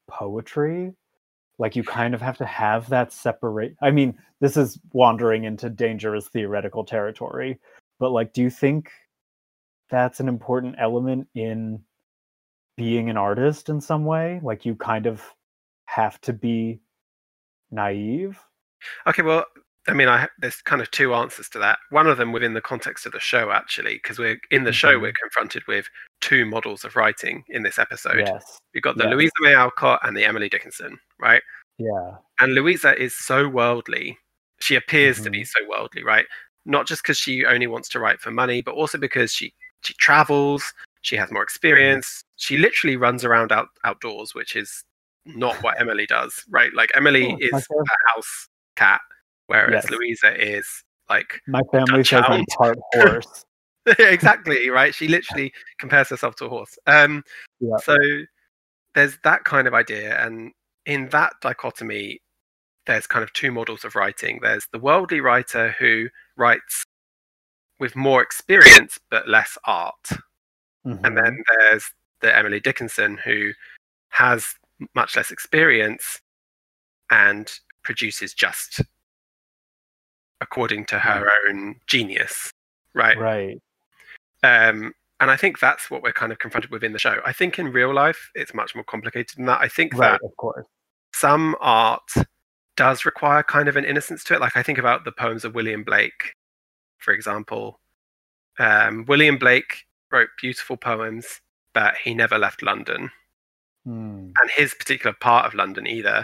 poetry. Like you kind of have to have that separate. I mean, this is wandering into dangerous theoretical territory, but like, do you think that's an important element in being an artist in some way? Like you kind of have to be naive? Okay, well, I mean, I there's kind of two answers to that. One of them within the context of the show, actually, because we're in the show, Mhm. we're confronted with two models of writing in this episode. Yes. We've got the Yes. Louisa May Alcott and the Emily Dickinson, right? Yeah. And Louisa is so worldly. She appears to be Mhm. so worldly, right? Not just because she only wants to write for money, but also because she she travels, she has more experience. She literally runs around out outdoors, which is not what Emily does, right? Like Emily Oh, is my fam- a house cat, whereas Yes. Louisa is like My family Dutch says I'm hound. part horse. Exactly, right? She literally compares herself to a horse. Um, Yeah. so there's that kind of idea, and in that dichotomy, there's kind of two models of writing. There's the worldly writer who writes with more experience but less art, and Mhm. then there's the Emily Dickinson who has much less experience and produces just according to her own genius, right? Right. Um, and I think that's what we're kind of confronted with in the show. I think in real life, it's much more complicated than that. I think Right, that of course. some art does require kind of an innocence to it. Like I think about the poems of William Blake, for example. Um, William Blake wrote beautiful poems, but he never left London. Hmm. And his particular part of London either,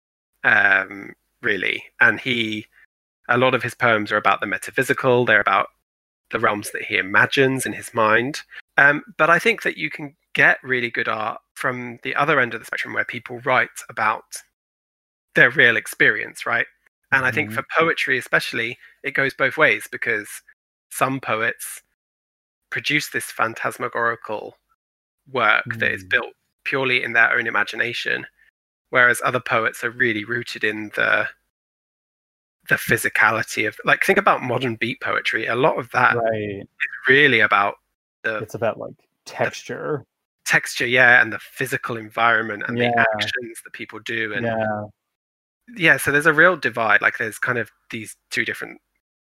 um, really. And he, a lot of his poems are about the metaphysical. They're about the realms that he imagines in his mind. Um, but I think that you can get really good art from the other end of the spectrum where people write about their real experience, right? And I think Mhm. for poetry especially, it goes both ways because some poets produce this phantasmagorical work Mm. that is built purely in their own imagination, whereas other poets are really rooted in the the physicality of, like, think about modern beat poetry. A lot of that Right. is really about the, It's about like texture. texture, yeah, and the physical environment and Yeah. the actions that people do. And Yeah. yeah, so there's a real divide. Like there's kind of these two different,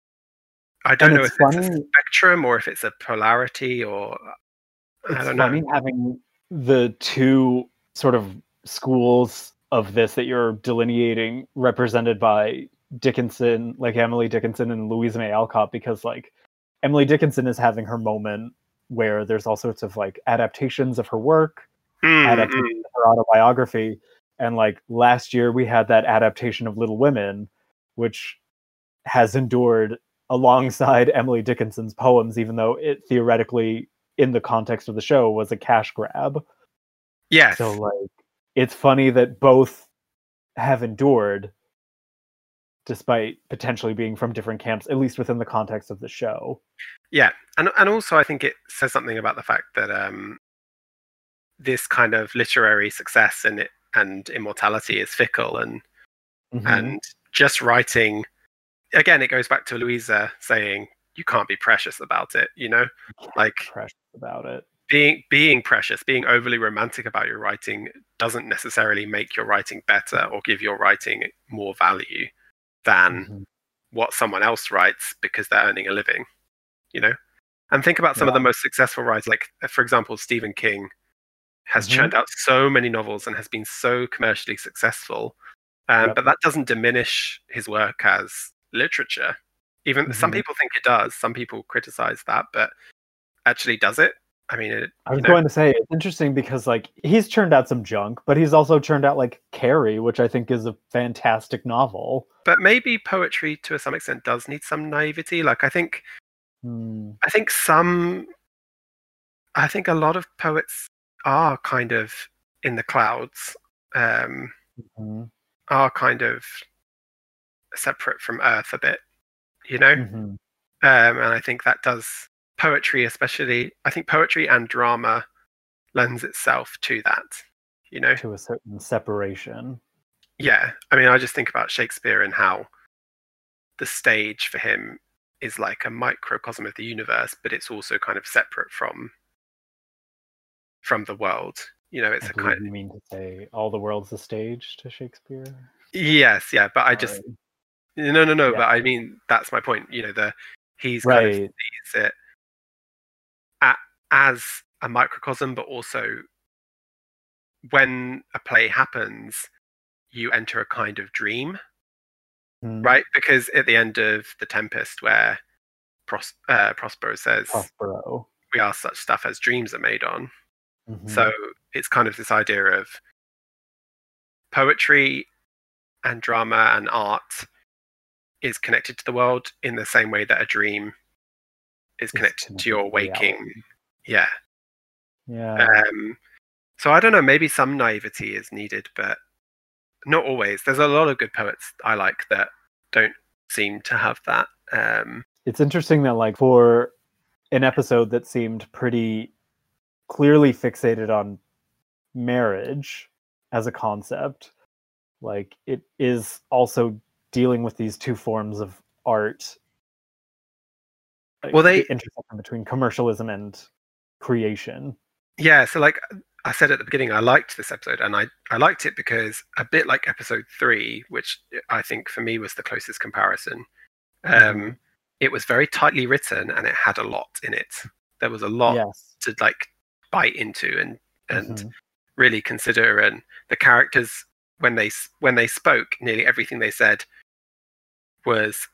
I don't And know it's if it's a funny. spectrum or if it's a polarity or I It's don't know. funny having the two sort of schools of this that you're delineating represented by Dickinson, like Emily Dickinson and Louisa May Alcott, because like Emily Dickinson is having her moment where there's all sorts of like adaptations of her work, Mm, adaptations mm. of her autobiography, and like last year we had that adaptation of Little Women, which has endured alongside Emily Dickinson's poems, even though it theoretically, in the context of the show, was a cash grab. Yes. So like it's funny that both have endured despite potentially being from different camps, at least within the context of the show. Yeah, and and also I think it says something about the fact that um, this kind of literary success and it, and immortality is fickle, and Mhm. and just writing, again, it goes back to Louisa saying you can't be precious about it, you know, like Precious about it. being being precious, being overly romantic about your writing doesn't necessarily make your writing better or give your writing more value than Mhm. what someone else writes because they're earning a living, you know. And think about some of Yeah. the most successful writers, like for example Stephen King has Mhm. churned out so many novels and has been so commercially successful, um, Yep. but that doesn't diminish his work as literature. Even some Mhm. people think it does, some people criticize that, but actually does it? I mean, it, I was you know, going to say it's interesting because like he's churned out some junk, but he's also churned out like Carrie, which I think is a fantastic novel. but maybe poetry to some extent does need some naivety. Like I think, Hmm. I think some, I think a lot of poets are kind of in the clouds, um, Mhm. are kind of separate from Earth a bit, you know. Mhm. Um, and I think that does poetry, especially. I think poetry and drama lends itself to that, you know. To a certain separation. Yeah, I mean, I just think about Shakespeare and how the stage for him is like a microcosm of the universe, but it's also kind of separate from from the world, You know, it's I a kind believe you mean to say all the world's a stage to Shakespeare. yes, yeah, but I just Sorry. no, no, no. Yeah. But I mean, that's my point. You know, the he's kind of Right. sees it at, as a microcosm, but also when a play happens, you enter a kind of dream, Mm, right? Because at the end of The Tempest, where Pros- uh, Prospero says, Prospero. "We are such stuff as dreams are made on." Mhm. So it's kind of this idea of poetry and drama and art is connected to the world in the same way that a dream is It's connected to connected your to waking. reality. Yeah. Yeah. Um, so I don't know, maybe some naivety is needed, but not always. There's a lot of good poets I like that don't seem to have that. Um, It's interesting that, like, for an episode that seemed pretty clearly fixated on marriage as a concept, like, it is also dealing with these two forms of art, like well, they, the intersection between commercialism and creation. yeah, so like I said at the beginning, I liked this episode, and I, I liked it because a bit like episode three, which I think for me was the closest comparison, um, Mhm. it was very tightly written and it had a lot in it. There was a lot Yes. to like bite into and and Mhm. really consider, and the characters when they when they spoke, nearly everything they said was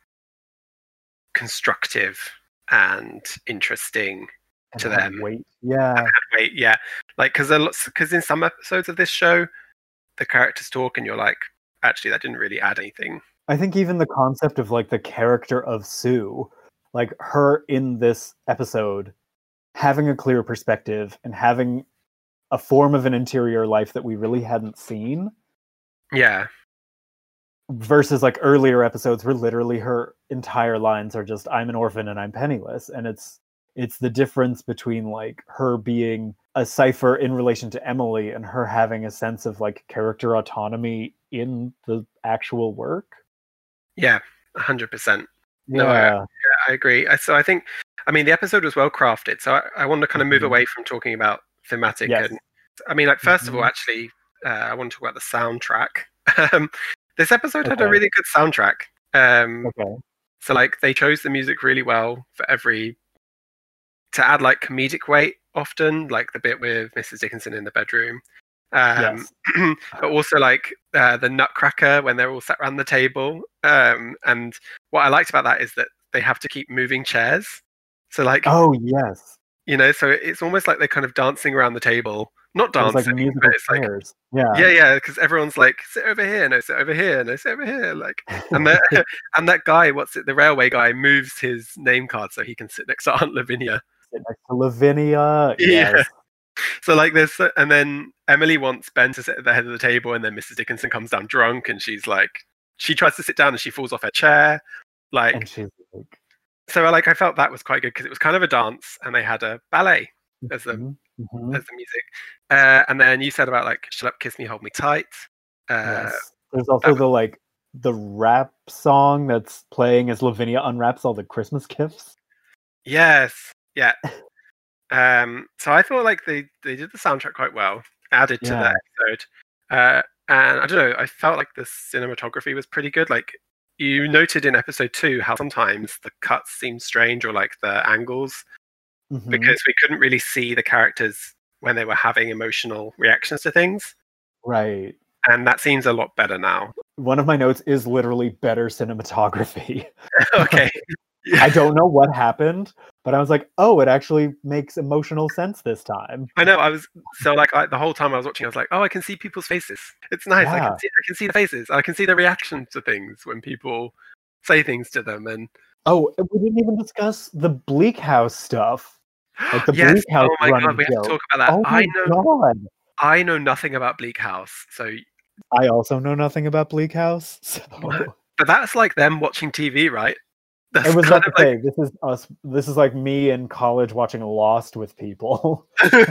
constructive and interesting And to had them. weight. Yeah. Wait, yeah, like because because in some episodes of this show, the characters talk and you're like, actually, that didn't really add anything. I think even the concept of, like, the character of Sue, like her in this episode having a clear perspective and having a form of an interior life that we really hadn't seen, Yeah, versus like earlier episodes where literally her entire lines are just I'm an orphan and I'm penniless, and it's it's the difference between like her being a cipher in relation to Emily and her having a sense of like character autonomy in the actual work. yeah, a hundred percent. Yeah. No, I, I agree. I, so I think, I mean, the episode was well crafted. So I, I want to kind of move Mhm. away from talking about thematic. Yes. And I mean, like, first of all, Mhm. actually, uh, I want to talk about the soundtrack. um, this episode had a Okay. really good soundtrack. Um, Okay. so like, they chose the music really well for every to add like comedic weight often, like the bit with Missus Dickinson in the bedroom. Um, Yes. but also like uh, the Nutcracker when they're all sat around the table. Um, and what I liked about that is that they have to keep moving chairs. So like, Oh yes. you know, so it's almost like they're kind of dancing around the table. Not There's dancing, like musical but it's like, chairs. Yeah. yeah, yeah, because everyone's like, sit over here, no, sit over here, no, sit over here, like, and that and that guy, what's it, the railway guy, moves his name card so he can sit next to Aunt Lavinia. Sit next to Lavinia. Yeah. Yes. So like this, and then Emily wants Ben to sit at the head of the table, and then Missus Dickinson comes down drunk, and she's like, she tries to sit down, and she falls off her chair, like. And she's like, So like I felt that was quite good because it was kind of a dance, and they had a ballet as the mhm, mhm. as the music, uh, and then you said about like "Shut Up, Kiss Me, Hold Me Tight." Uh, Yes. There's also was- the like the rap song that's playing as Lavinia unwraps all the Christmas gifts. Yes, yeah. Um, so I thought like they they did the soundtrack quite well, added to the Yeah. episode, uh, and I don't know. I felt like the cinematography was pretty good. Like you noted in episode two how sometimes the cuts seemed strange or like the angles Mhm. because we couldn't really see the characters when they were having emotional reactions to things, Right. and that seems a lot better now. One of my notes is literally better cinematography. Okay. I don't know what happened, but I was like, oh, it actually makes emotional sense this time. I know. I was so like I, the whole time I was watching, I was like, "Oh, I can see people's faces. It's nice. I Yeah. can see. I can see the faces. I can see the reaction to things when people say things to them." And Oh, and we didn't even discuss the Bleak House stuff. Like the yes, Bleak House oh my running god, we have to joke. talk about that. Oh I my know, god. I know nothing about Bleak House, so I also know nothing about Bleak House. So but that's like them watching T V, right? That's I was kind about of to like. say, this is us. This is like me in college watching Lost with people.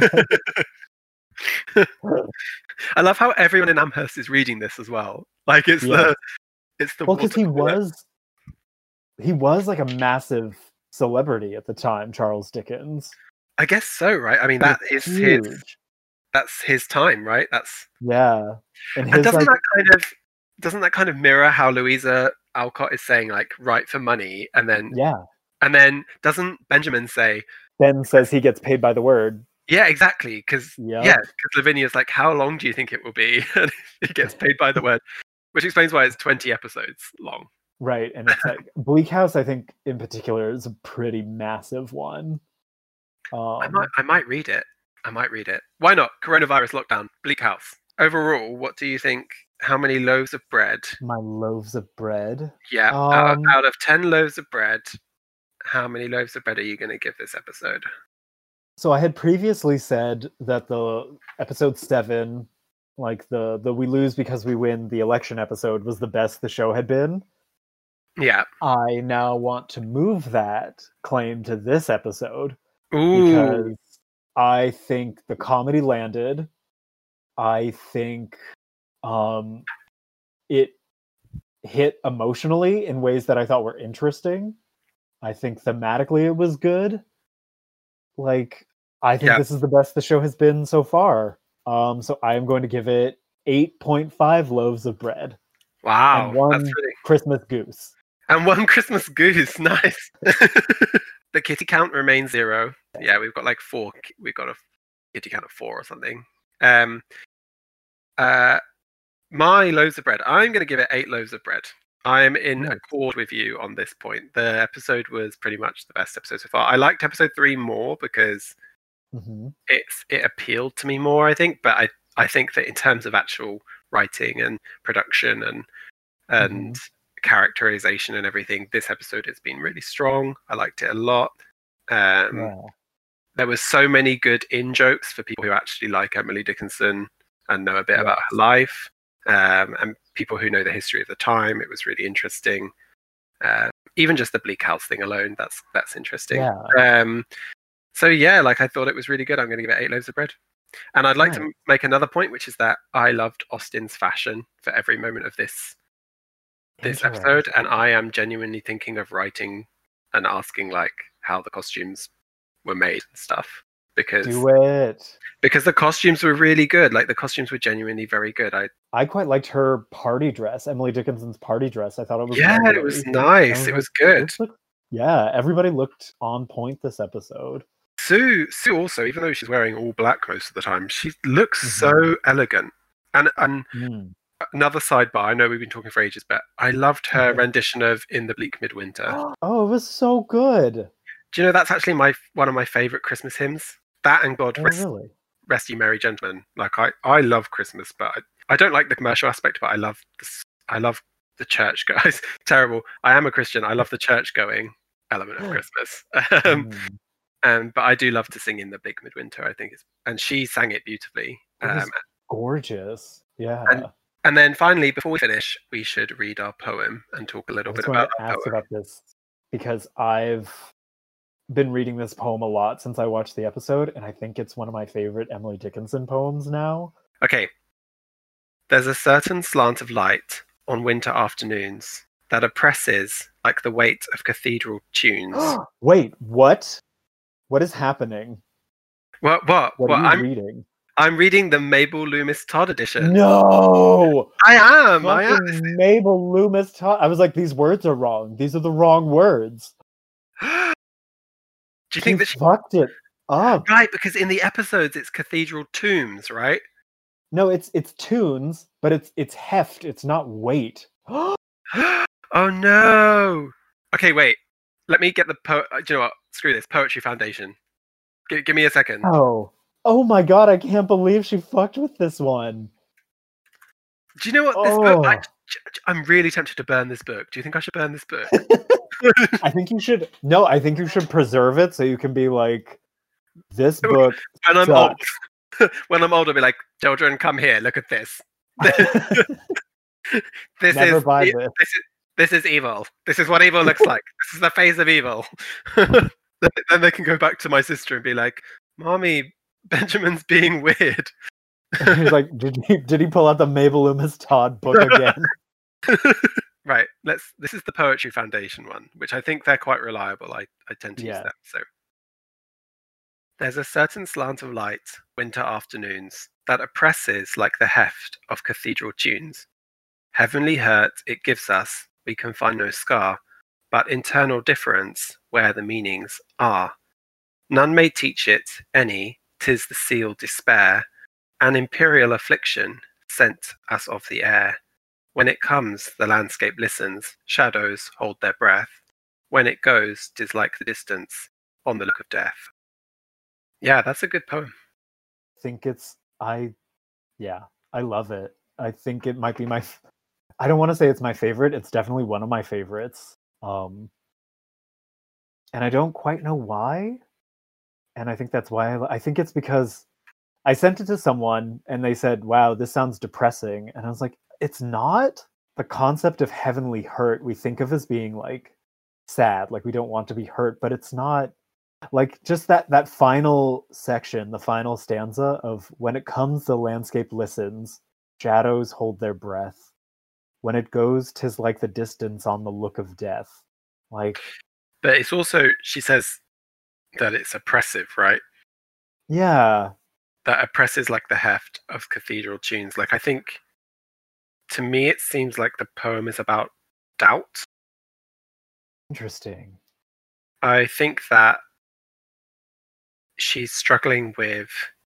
I love how everyone in Amherst is reading this as well. Like it's Yes. the, it's the. Well, because he watercooler. was, he was like a massive celebrity at the time, Charles Dickens. I guess so, right? I mean, He that was is his. huge. that's his time, right? That's Yeah. And and his doesn't like that kind of doesn't that kind of mirror how Louisa Alcott is saying like write for money, and then yeah. and then doesn't Benjamin say Ben says he gets paid by the word. yeah, exactly, because Yep. yeah, because Lavinia's like, how long do you think it will be? And he gets paid by the word, which explains why it's twenty episodes long. Right. And it's like Bleak House, I think in particular, is a pretty massive one. Um, I might I might read it. I might read it. Why not? Coronavirus lockdown, Bleak House. Overall, what do you think? How many loaves of bread? My loaves of bread. Yeah, Um, out, out of ten loaves of bread, how many loaves of bread are you going to give this episode? So I had previously said that the episode seven, like the the we lose because we win the election episode, was the best the show had been. Yeah. I now want to move that claim to this episode Ooh. because I think the comedy landed. I think um, it hit emotionally in ways that I thought were interesting. I think thematically it was good. Like, I think Yeah. this is the best the show has been so far. Um, so I am going to give it eight point five loaves of bread. Wow. And one That's really... Christmas goose. And one Christmas goose. Nice. The kitty count remains zero. Yeah, we've got like four. We've got a kitty count of four or something. Um, uh, my loaves of bread. I'm going to give it eight loaves of bread. I'm in Nice. accord with you on this point. The episode was pretty much the best episode so far. I liked episode three more because Mm-hmm. it's it appealed to me more, I think. But I, I think that in terms of actual writing and production and and Mm-hmm. characterization and everything, this episode has been really strong. I liked it a lot. Um, Yeah. There was so many good in jokes for people who actually like Emily Dickinson and know a bit Yes. about her life, um, and people who know the history of the time. It was really interesting. Uh, even just the Bleak House thing alone, that's that's interesting. Yeah. Um, so yeah, like I thought it was really good. I'm going to give it eight loaves of bread. And I'd like Nice. to make another point, which is that I loved Austen's fashion for every moment of this this episode, and I am genuinely thinking of writing and asking like how the costumes were made and stuff, because Do it. because the costumes were really good. Like the costumes were genuinely very good. I I quite liked her party dress, Emily Dickinson's party dress. I thought it was yeah, lovely. it was I nice. was It like, was good. this looks- yeah, everybody looked on point this episode. Sue Sue also, even though she's wearing all black most of the time, she looks Mhm. so elegant. And and Mm. another sidebar, I know we've been talking for ages, but I loved her Okay. rendition of In the Bleak Midwinter. Oh, it was so good. Do you know that's actually my one of my favorite Christmas hymns? That and God Oh, Rest, really? Rest Ye Merry Gentlemen. Like I, I love Christmas, but I, I don't like the commercial aspect. But I love this, I love the church. Guys, terrible. I am a Christian. I love the church going element of Christmas. Um, Mm. um, but I do love to sing In the Bleak Midwinter. I think it's and she sang it beautifully. It was Um, gorgeous. Yeah. and- and then finally, before we finish, we should read our poem and talk a I little was bit going about to our ask poem. about this because I've been reading this poem a lot since I watched the episode, and I think it's one of my favorite Emily Dickinson poems now. Okay. There's a certain slant of light on winter afternoons that oppresses like the weight of cathedral tunes. Wait, what? What is happening? What? What? What what? are you I'm reading? I'm reading the Mabel Loomis Todd edition. No! I am. I am. Fucking Mabel Loomis Todd. I was like, these words are wrong. These are the wrong words. Do you She think that she... fucked it up? Right, because in the episodes it's cathedral tombs, right? No, it's it's tunes, but it's it's heft. It's not weight. Oh no. Okay, wait. Let me get the po. Do you know what? Screw this. Poetry Foundation. G- give me a second. Oh. Oh my god, I can't believe she fucked with this one. Do you know what this Oh. book? I, I'm really tempted to burn this book. Do you think I should burn this book? I think you should. No, I think you should preserve it so you can be like, this book. When I'm sucks. old, when I'm old, I'll be like, children, come here, look at this. This Never is buy e- this. this is this is evil. This is what evil looks like. This is the face of evil. Then then they can go back to my sister and be like, "Mommy, Benjamin's being weird." He's like, did he did he pull out the Mabel Loomis Todd book again? Right. Let's. This is the Poetry Foundation one, which I think they're quite reliable. I I tend to use Yeah. them. So There's a certain slant of light, winter afternoons, that oppresses like the heft of cathedral tunes. Heavenly hurt it gives us, we can find no scar, but internal difference where the meanings are. None may teach it any, 'tis the seal despair, an imperial affliction sent as of the air. When it comes, the landscape listens, shadows hold their breath. When it goes, 'tis like the distance on the look of death. Yeah, that's a good poem. I think it's I yeah, I love it. I think it might be my f- I don't want to say it's my favorite. It's definitely one of my favorites. Um and I don't quite know why. And I think that's why I, I think it's because I sent it to someone and they said, "Wow, this sounds depressing." And I was like, "It's not." The concept of heavenly hurt we think of as being like sad, like we don't want to be hurt, but it's not. Like just that that final section, the final stanza of when it comes the landscape listens, shadows hold their breath. When it goes, 'tis like the distance on the look of death. Like, But it's also, she says that it's oppressive, right? yeah, That oppresses like the heft of cathedral tunes. Like, I think, to me, it seems like the poem is about doubt. interesting. I think that she's struggling with,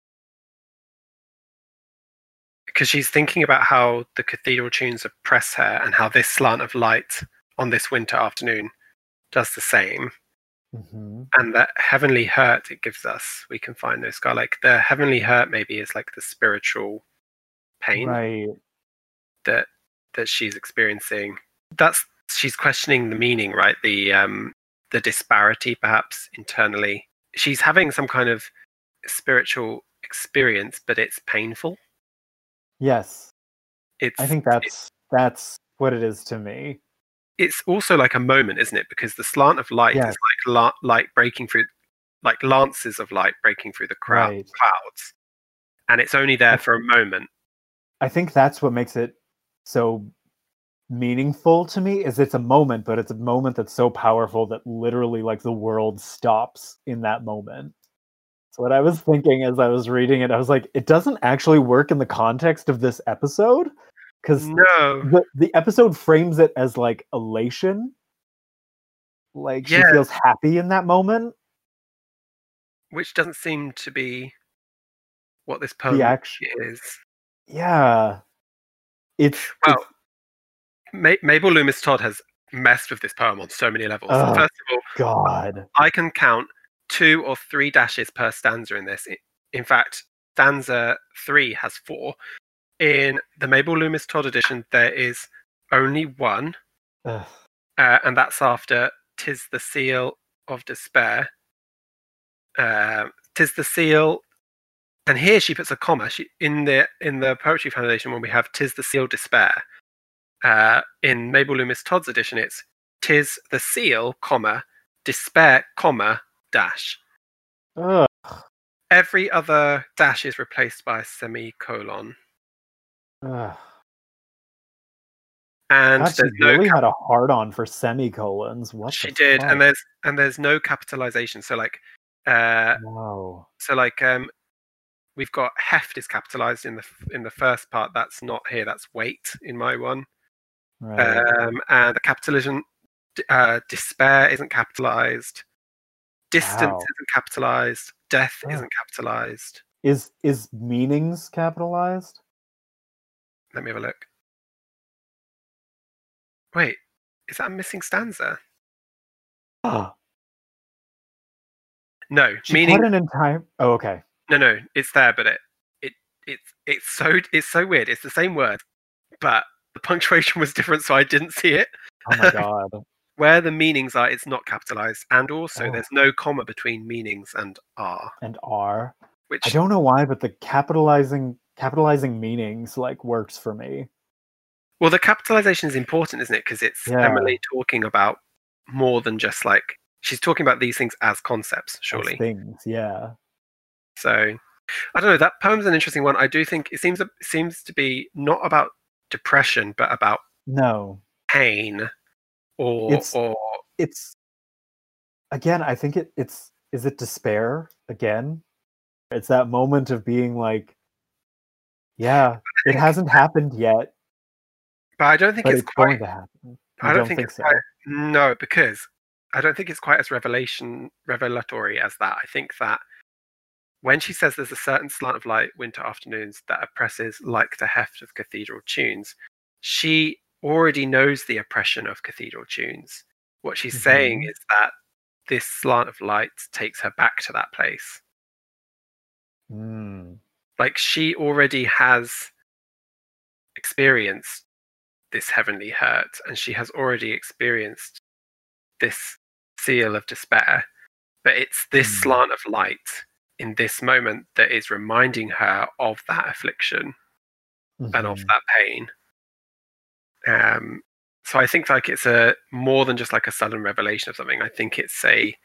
because she's thinking about how the cathedral tunes oppress her and how this slant of light on this winter afternoon does the same. Mm-hmm. And that heavenly hurt it gives us, we can find no scar. Like the heavenly hurt maybe is like the spiritual pain Right. that that she's experiencing. That's, she's questioning the meaning, right? The um the disparity perhaps internally. She's having some kind of spiritual experience, but it's painful. Yes. It's I think it, that's that's what it is to me. it's also like a moment, isn't it? Because the slant of light Yes. is like la- light breaking through, like lances of light breaking through the crowd, Right. clouds, and it's only there I, for a moment. I think that's what makes it so meaningful to me is it's a moment, but it's a moment that's so powerful that literally like the world stops in that moment. So what I was thinking as I was reading it, I was like, it doesn't actually work in the context of this episode because No, the the episode frames it as like elation, like she yeah, feels happy in that moment. which doesn't seem to be what this The poem action, is. yeah, it's Well, it's Ma- Mabel Loomis Todd has messed with this poem on so many levels. oh First of all, god, I can count two or three dashes per stanza in this. In fact, stanza three has four. In the Mabel Loomis Todd edition, there is only one, Ugh. uh, and that's after "'Tis the seal of despair." Uh, "'Tis the seal," and here she puts a comma. She in the in the Poetry Foundation when we have "'Tis the seal despair." Uh, in Mabel Loomis Todd's edition, it's "'Tis the seal, comma despair, comma dash." Ugh. Every other dash is replaced by a semicolon. Ugh. And God, she there's no really cap- had a hard on for semicolons. What she the did, fuck? and there's and there's no capitalization. So like, uh, Wow. so like, um, we've got heft is capitalized in the in the first part. That's not here. That's weight in my one. Right. Um, and the capitalism, uh, despair isn't capitalized. Distance Wow. isn't capitalized. Death Ugh. isn't capitalized. Is is meanings capitalized? Let me have a look. Wait, is that a missing stanza? Ah, No, she meaning. put an entire. Oh, okay. No, no, it's there, but it, it, it's, it's so, it's so weird. It's the same word, but the punctuation was different, so I didn't see it. Oh my god. Where the meanings are, it's not capitalized, and also Oh, there's no comma between meanings and are, and R. I which, don't know why, but the capitalizing capitalizing meanings like works for me. well, the capitalization is important, isn't it? Because it's Yeah. Emily talking about more than just like, she's talking about these things as concepts, As surely. things, yeah. So I don't know. That poem's an interesting one. I do think it seems it seems to be not about depression, but about No. pain, or It's or it's again, I think it it's is it despair again? It's that moment of being like, yeah, it hasn't happened yet, but I don't think but it's, it's quite. going to happen. You I don't, don't think, think it's so? quite. No, because I don't think it's quite as revelation revelatory as that. I think that when she says there's a certain slant of light, winter afternoons, that oppresses like the heft of cathedral tunes, she already knows the oppression of cathedral tunes. What she's Mm-hmm. saying is that this slant of light takes her back to that place. Mm. Like she already has experienced this heavenly hurt, and she has already experienced this seal of despair. But it's this Mm. slant of light in this moment that is reminding her of that affliction Mm-hmm. and of that pain. Um, so I think like it's a more than just like a sudden revelation of something. I think it's a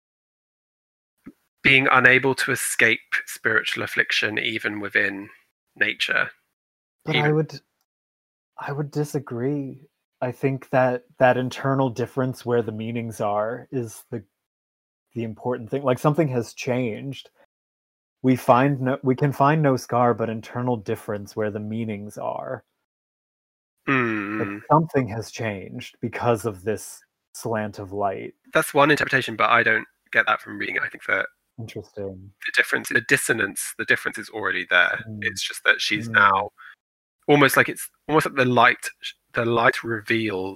being unable to escape spiritual affliction even within nature. But even... I would, I would disagree. I think that that internal difference where the meanings are is the the important thing. Like something has changed. We find no, we can find no scar, but internal difference where the meanings are. Mm. Like something has changed because of this slant of light. That's one interpretation, but I don't get that from reading it. I think that Interesting. the difference, the dissonance, the difference is already there. Mm. It's just that she's Mm. now almost like it's almost like the light, the light reveals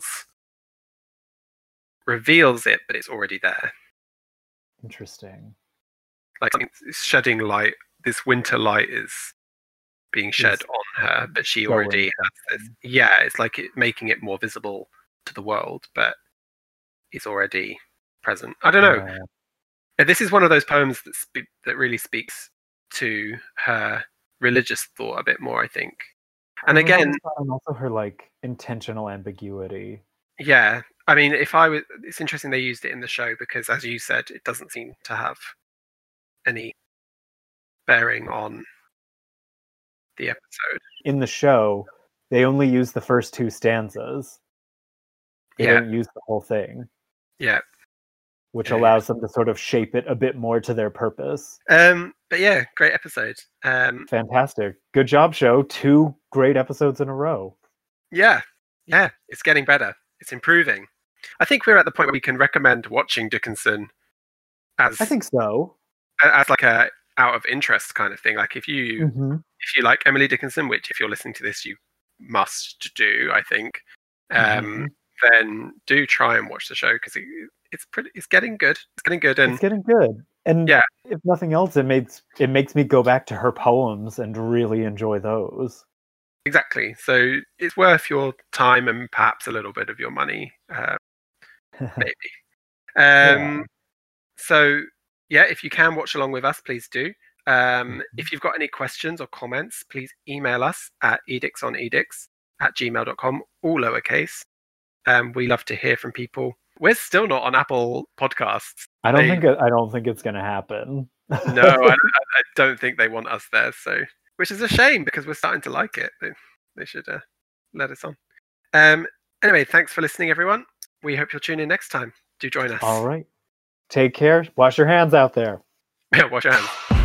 reveals it, but it's already there. Interesting. Like something shedding light. This winter light is being shed Is on her, but she showing already has this. Yeah, it's like it, making it more visible to the world, but it's already present. I don't know. Yeah. This is one of those poems that spe- that really speaks to her religious thought a bit more, I think. And again, and also her like intentional ambiguity. Yeah, I mean, if I was, it's interesting they used it in the show because, as you said, it doesn't seem to have any bearing on the episode. In the show, they only use the first two stanzas. They Yeah. don't use the whole thing. Yeah. Which Yeah, allows them to sort of shape it a bit more to their purpose. Um, but yeah, great episode. Um, Fantastic. Good job, show. Two great episodes in a row. Yeah. Yeah. It's getting better. It's improving. I think we're at the point where we can recommend watching Dickinson as I think so. as like a out of interest kind of thing. Like if you Mm-hmm. if you like Emily Dickinson, which if you're listening to this you must do, I think, um, Mm-hmm. then do try and watch the show because it, it's pretty. It's getting good. It's getting good, and It's getting good. And yeah, if nothing else, it makes it makes me go back to her poems and really enjoy those. exactly. So it's worth your time and perhaps a little bit of your money, uh, maybe. Um, Yeah. So yeah, if you can watch along with us, please do. Um, if you've got any questions or comments, please email us at edictsonedicts at gmail dot com, all lowercase. Um, we love to hear from people. We're still not on Apple Podcasts. I don't They- think it, I don't think it's gonna happen. No, I, don't- I don't think they want us there. So, which is a shame because we're starting to like it. They, they should uh, let us on. Um, anyway, thanks for listening, everyone. We hope you'll tune in next time. Do join us. All right. Take care. Wash your hands out there. Yeah, wash your hands.